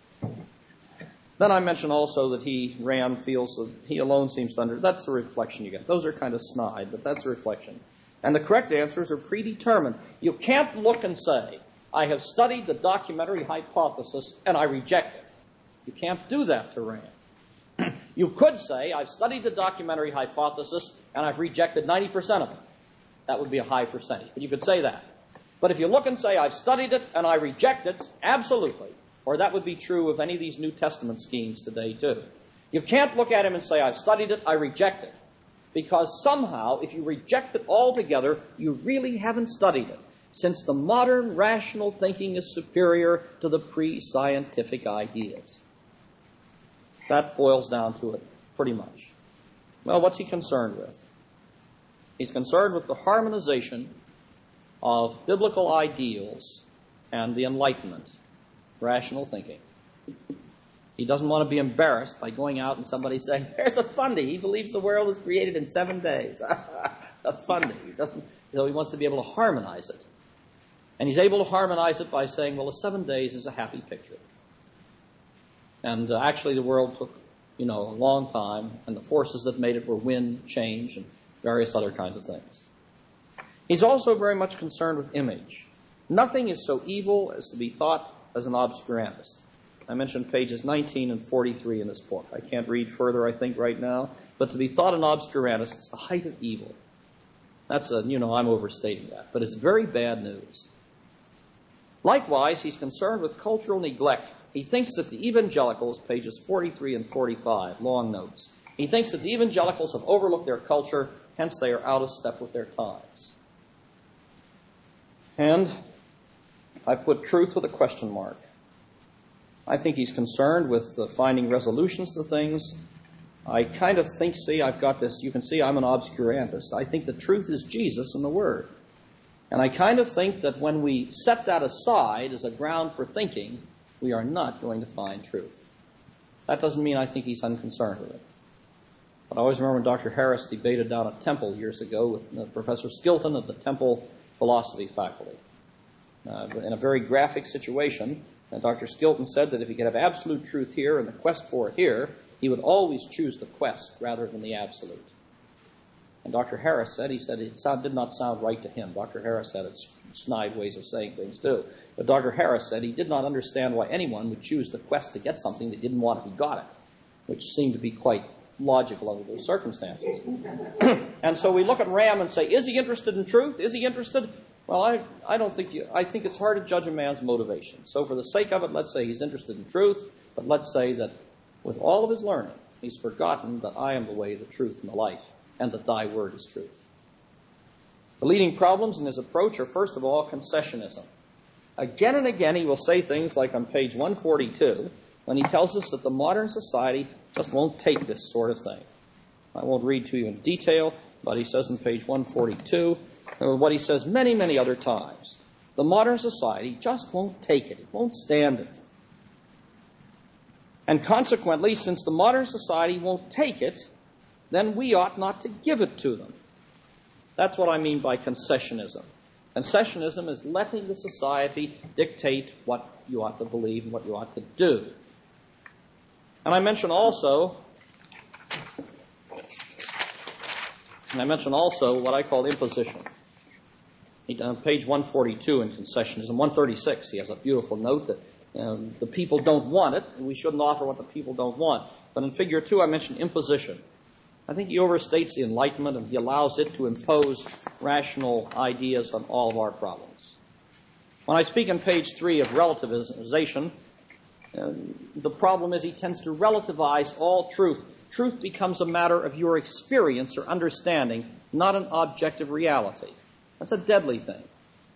Then I mentioned also that Ram feels that he alone seems to that's the reflection you get. Those are kind of snide, but that's the reflection. And the correct answers are predetermined. You can't look and say, I have studied the documentary hypothesis and I reject it. You can't do that to Ram. You could say, I've studied the documentary hypothesis and I've rejected 90% of it. That would be a high percentage, but you could say that. But if you look and say, I've studied it and I reject it, absolutely, or that would be true of any of these New Testament schemes today too. You can't look at him and say, I've studied it, I reject it. Because somehow, if you reject it altogether, you really haven't studied it, since the modern rational thinking is superior to the pre-scientific ideas. That boils down to it, pretty much. Well, what's he concerned with? He's concerned with the harmonization of biblical ideals and the Enlightenment, rational thinking. He doesn't want to be embarrassed by going out and somebody saying, there's a fundy. He believes the world was created in 7 days. A fundy. He wants to be able to harmonize it. And he's able to harmonize it by saying, well, the 7 days is a happy picture. And actually the world took, a long time, and the forces that made it were wind, change, and various other kinds of things. He's also very much concerned with image. Nothing is so evil as to be thought as an obscurantist. I mentioned pages 19 and 43 in this book. I can't read further, I think, right now. But to be thought an obscurantist is the height of evil. That's I'm overstating that. But it's very bad news. Likewise, he's concerned with cultural neglect. He thinks that the evangelicals, pages 43 and 45, long notes, he thinks that the evangelicals have overlooked their culture, hence they are out of step with their times. And I put truth with a question mark. I think he's concerned with finding resolutions to things. I kind of think, I've got this, you can see I'm an obscurantist. I think the truth is Jesus and the Word. And I kind of think that when we set that aside as a ground for thinking, we are not going to find truth. That doesn't mean I think he's unconcerned with it. But I always remember when Dr. Harris debated down at Temple years ago with Professor Skilton of the Temple Philosophy faculty. In a very graphic situation, Dr. Skilton said that if he could have absolute truth here and the quest for it here, he would always choose the quest rather than the absolute. And Dr. Harris said, it did not sound right to him. Dr. Harris had its snide ways of saying things too. But Dr. Harris said he did not understand why anyone would choose the quest to get something they didn't want if he got it, which seemed to be quite logical under those circumstances. And so we look at Ram and say, is he interested in truth? Is he interested? Well, I don't think I think it's hard to judge a man's motivation. So for the sake of it, let's say he's interested in truth, but let's say that with all of his learning, he's forgotten that I am the way, the truth, and the life, and that thy word is truth. The leading problems in his approach are, first of all, concessionism. Again and again, he will say things like on page 142, when he tells us that the modern society just won't take this sort of thing. I won't read to you in detail, but he says on page 142, what he says many, many other times. The modern society just won't take it. It won't stand it. And consequently, since the modern society won't take it, then we ought not to give it to them. That's what I mean by concessionism. Concessionism is letting the society dictate what you ought to believe and what you ought to do. And I mention also what I call imposition. On page 142 in Concessionism, 136, he has a beautiful note that the people don't want it, and we shouldn't offer what the people don't want. But in figure 2, I mentioned imposition. I think he overstates the Enlightenment, and he allows it to impose rational ideas on all of our problems. When I speak on page 3 of relativization, the problem is he tends to relativize all truth. Truth becomes a matter of your experience or understanding, not an objective reality. That's a deadly thing.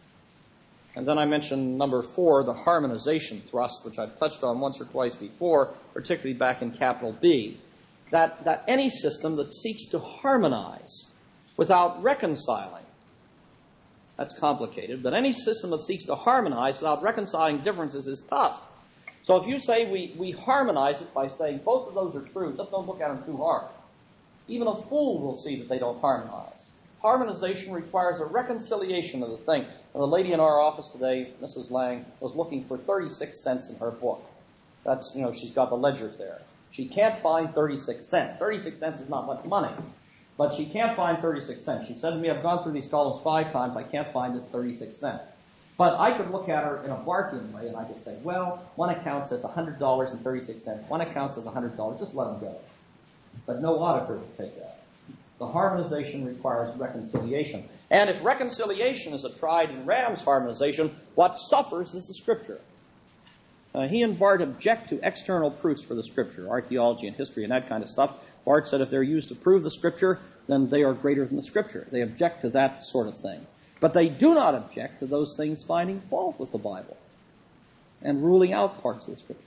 And then I mentioned number 4, the harmonization thrust, which I've touched on once or twice before, particularly back in capital B. That any system that seeks to harmonize without reconciling, that's complicated, but any system that seeks to harmonize without reconciling differences is tough. So if you say we harmonize it by saying both of those are true, just don't look at them too hard. Even a fool will see that they don't harmonize. Harmonization requires a reconciliation of the thing. And the lady in our office today, Mrs. Lang, was looking for 36 cents in her book. That's, she's got the ledgers there. She can't find 36 cents. 36 cents is not much money. But she can't find 36 cents. She said to me, I've gone through these columns 5 times. I can't find this 36 cents. But I could look at her in a Barthian way, and I could say, well, one account says $100.36. One account says $100. Just let them go. But no auditor will take that. The harmonization requires reconciliation. And if reconciliation is tried in Ram's harmonization, what suffers is the Scripture. He and Barth object to external proofs for the Scripture, archaeology and history and that kind of stuff. Barth said if they're used to prove the Scripture, then they are greater than the Scripture. They object to that sort of thing. But they do not object to those things finding fault with the Bible and ruling out parts of the Scripture.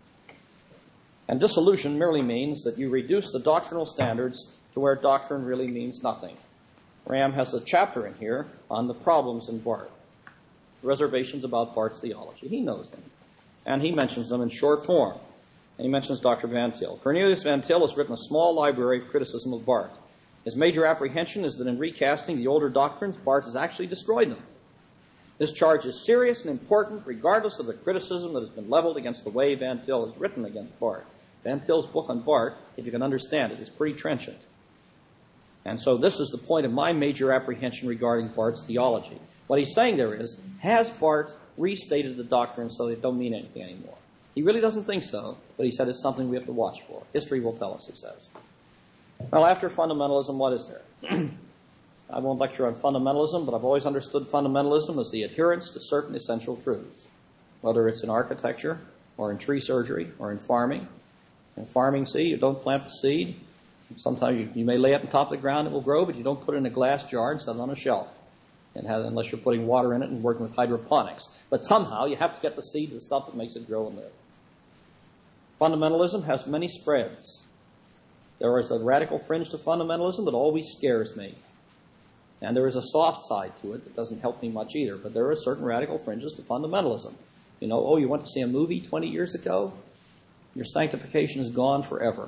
And dissolution merely means that you reduce the doctrinal standards to where doctrine really means nothing. Ram has a chapter in here on the problems in Barth. Reservations about Barth's theology. He knows them. And he mentions them in short form. And he mentions Dr. Van Til. Cornelius Van Til has written a small library of criticism of Barth. His major apprehension is that in recasting the older doctrines, Barth has actually destroyed them. This charge is serious and important regardless of the criticism that has been leveled against the way Van Til has written against Barth. Van Til's book on Barth, if you can understand it, is pretty trenchant. And so this is the point of my major apprehension regarding Barth's theology. What he's saying there is, has Barth restated the doctrines so they don't mean anything anymore? He really doesn't think so, but he said it's something we have to watch for. History will tell us, he says. Well, after fundamentalism, what is there? I won't lecture on fundamentalism, but I've always understood fundamentalism as the adherence to certain essential truths, whether it's in architecture or in tree surgery or in farming. In farming, see, you don't plant the seed. Sometimes you may lay it on top of the ground, it will grow, but you don't put it in a glass jar and set it on a shelf, unless you're putting water in it and working with hydroponics. But somehow you have to get the seed to the stuff that makes it grow and live. Fundamentalism has many spreads. There is a radical fringe to fundamentalism that always scares me. And there is a soft side to it that doesn't help me much either. But there are certain radical fringes to fundamentalism. You went to see a movie 20 years ago? Your sanctification is gone forever.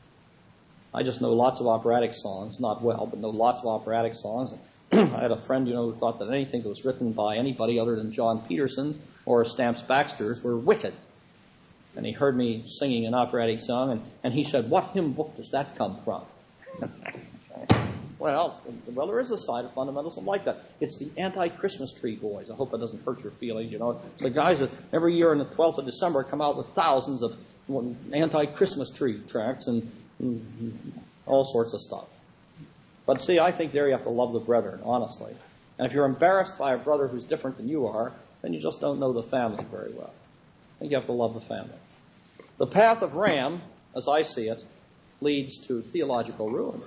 I just know lots of operatic songs, not well, but know lots of operatic songs. I had a friend, who thought that anything that was written by anybody other than John Peterson or Stamps Baxter's were wicked. And he heard me singing an operatic song, and he said, what hymn book does that come from? Well, there is a side of fundamentalism like that. It's the anti-Christmas tree boys. I hope that doesn't hurt your feelings, It's the guys that every year on the 12th of December come out with thousands of anti-Christmas tree tracts, and all sorts of stuff. But see, I think there you have to love the brethren, honestly. And if you're embarrassed by a brother who's different than you are, then you just don't know the family very well. I think you have to love the family. The path of Ram, as I see it, leads to theological ruin.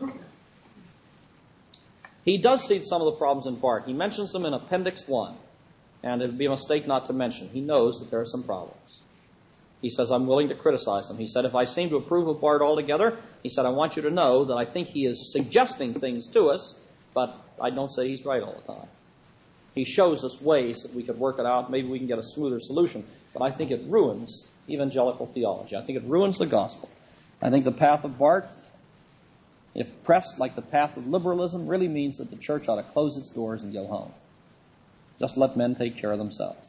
He does see some of the problems in Barth. He mentions them in Appendix 1, and it would be a mistake not to mention. He knows that there are some problems. He says, I'm willing to criticize them. He said, if I seem to approve of Barth altogether, he said, I want you to know that I think he is suggesting things to us, but I don't say he's right all the time. He shows us ways that we could work it out. Maybe we can get a smoother solution. But I think it ruins evangelical theology. I think it ruins the gospel. I think the path of Barth, if pressed like the path of liberalism, really means that the church ought to close its doors and go home. Just let men take care of themselves.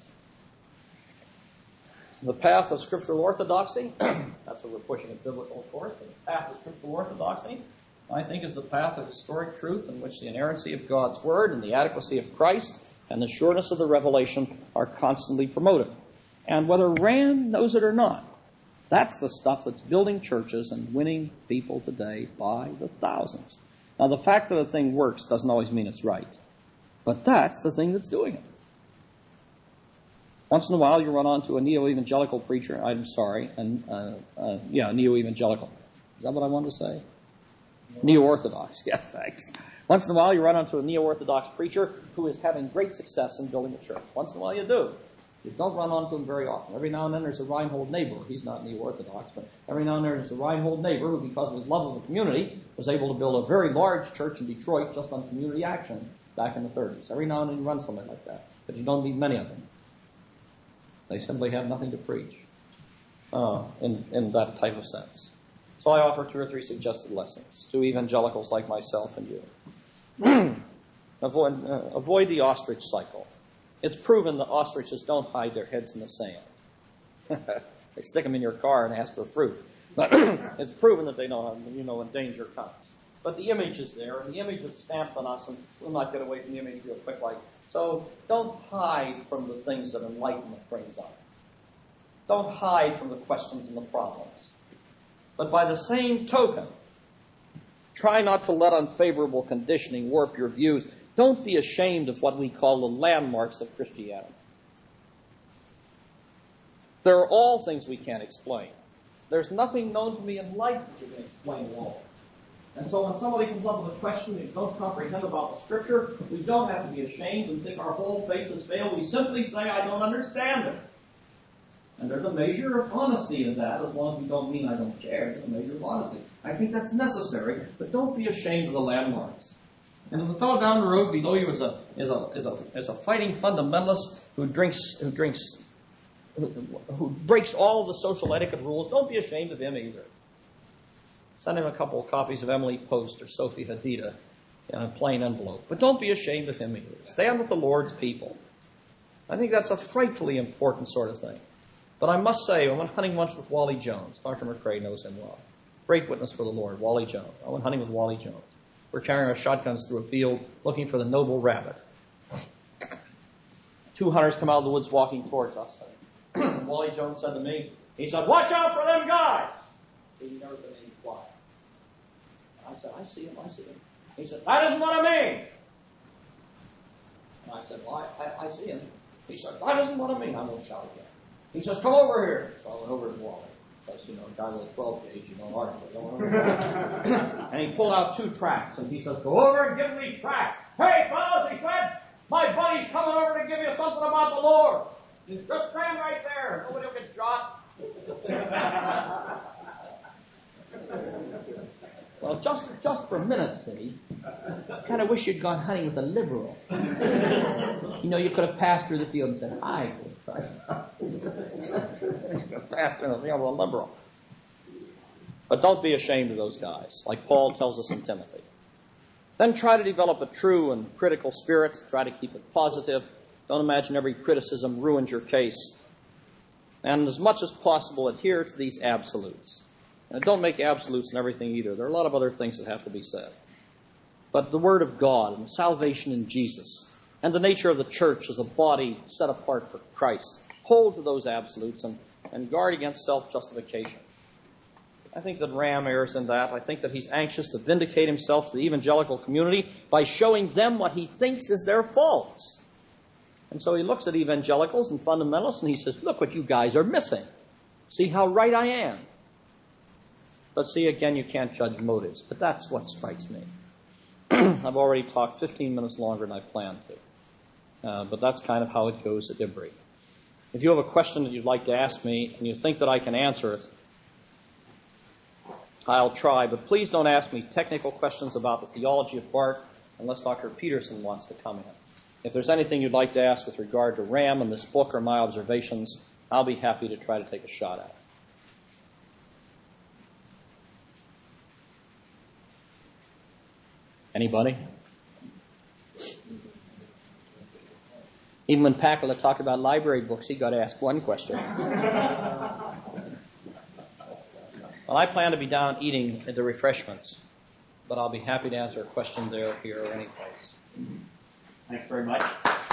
The path of scriptural orthodoxy, that's what we're pushing at biblical course, but the path of scriptural orthodoxy, I think, is the path of historic truth in which the inerrancy of God's word and the adequacy of Christ and the sureness of the revelation are constantly promoted. And whether Rand knows it or not, that's the stuff that's building churches and winning people today by the thousands. Now, the fact that a thing works doesn't always mean it's right. But that's the thing that's doing it. Once in a while, you run onto a neo-evangelical preacher. Neo-evangelical. Is that what I wanted to say? Neo-Orthodox. Yeah, thanks. Once in a while, you run onto a neo-Orthodox preacher who is having great success in building a church. Once in a while, you do. You don't run onto him very often. Every now and then, there's a Reinhold neighbor. He's not neo-Orthodox, but every now and then, there's a Reinhold neighbor who, because of his love of the community, was able to build a very large church in Detroit just on community action back in the 30s. Every now and then, you run something like that. But you don't meet many of them. They simply have nothing to preach in that type of sense. So I offer 2 or 3 suggested lessons to evangelicals like myself and you. Avoid the ostrich cycle. It's proven that ostriches don't hide their heads in the sand. They stick them in your car and ask for fruit. But it's proven that they know when danger comes. But the image is there, and the image is stamped on us, and we'll not get away from the image real quick like. So don't hide from the things that enlightenment brings up. Don't hide from the questions and the problems. But by the same token, try not to let unfavorable conditioning warp your views. Don't be ashamed of what we call the landmarks of Christianity. There are all things we can't explain. There's nothing known to me in life that you can explain at all. And so when somebody comes up with a question we don't comprehend about the Scripture, we don't have to be ashamed and think our whole faith has failed. We simply say, I don't understand it. And there's a measure of honesty in that, as long as we don't mean I don't care. There's a measure of honesty. I think that's necessary, but don't be ashamed of the landmarks. And if the fellow down the road below you is a fighting fundamentalist who breaks all of the social etiquette rules, don't be ashamed of him either. Send him a couple of copies of Emily Post or Sophie Hadida in a plain envelope. But don't be ashamed of him either. Stand with the Lord's people. I think that's a frightfully important sort of thing. But I must say, I went hunting once with Wally Jones. Dr. McCrae knows him well. Great witness for the Lord, Wally Jones. I went hunting with Wally Jones. We're carrying our shotguns through a field looking for the noble rabbit. 2 hunters come out of the woods walking towards us. Wally Jones said to me, he said, watch out for them guys! He never been any quiet. I said, I see him. He said, that isn't what I mean. And I said, well, I see him. He said, that isn't what I mean. I won't shout again. He says, come over here. So I went over to Wally. Because, a guy with a 12 gauge, argue. And he pulled out 2 tracts. And he says, go over and give me these tracts. Hey, fellas, he said, my buddy's coming over to give you something about the Lord. Just stand right there. Nobody will get shot. Well, just for a minute, see, I kind of wish you'd gone hunting with a liberal. You could have passed through the field and said, hi. Passed through the field with a liberal. But don't be ashamed of those guys, like Paul tells us in Timothy. Then try to develop a true and critical spirit. Try to keep it positive. Don't imagine every criticism ruins your case. And as much as possible, adhere to these absolutes. And don't make absolutes in everything either. There are a lot of other things that have to be said. But the Word of God and salvation in Jesus and the nature of the church as a body set apart for Christ. Hold to those absolutes and guard against self-justification. I think that Ram errs in that. I think that he's anxious to vindicate himself to the evangelical community by showing them what he thinks is their faults. And so he looks at evangelicals and fundamentalists and he says, look what you guys are missing. See how right I am. But see, again, you can't judge motives. But that's what strikes me. I've already talked 15 minutes longer than I planned to. But that's kind of how it goes at Ibri. If you have a question that you'd like to ask me and you think that I can answer it, I'll try. But please don't ask me technical questions about the theology of Barth unless Dr. Peterson wants to come in. If there's anything you'd like to ask with regard to Ram and this book or my observations, I'll be happy to try to take a shot at it. Anybody? Even when Pacula talked about library books, he got asked one question. Well, I plan to be down eating at the refreshments, but I'll be happy to answer a question there, here, or any place. Thanks very much.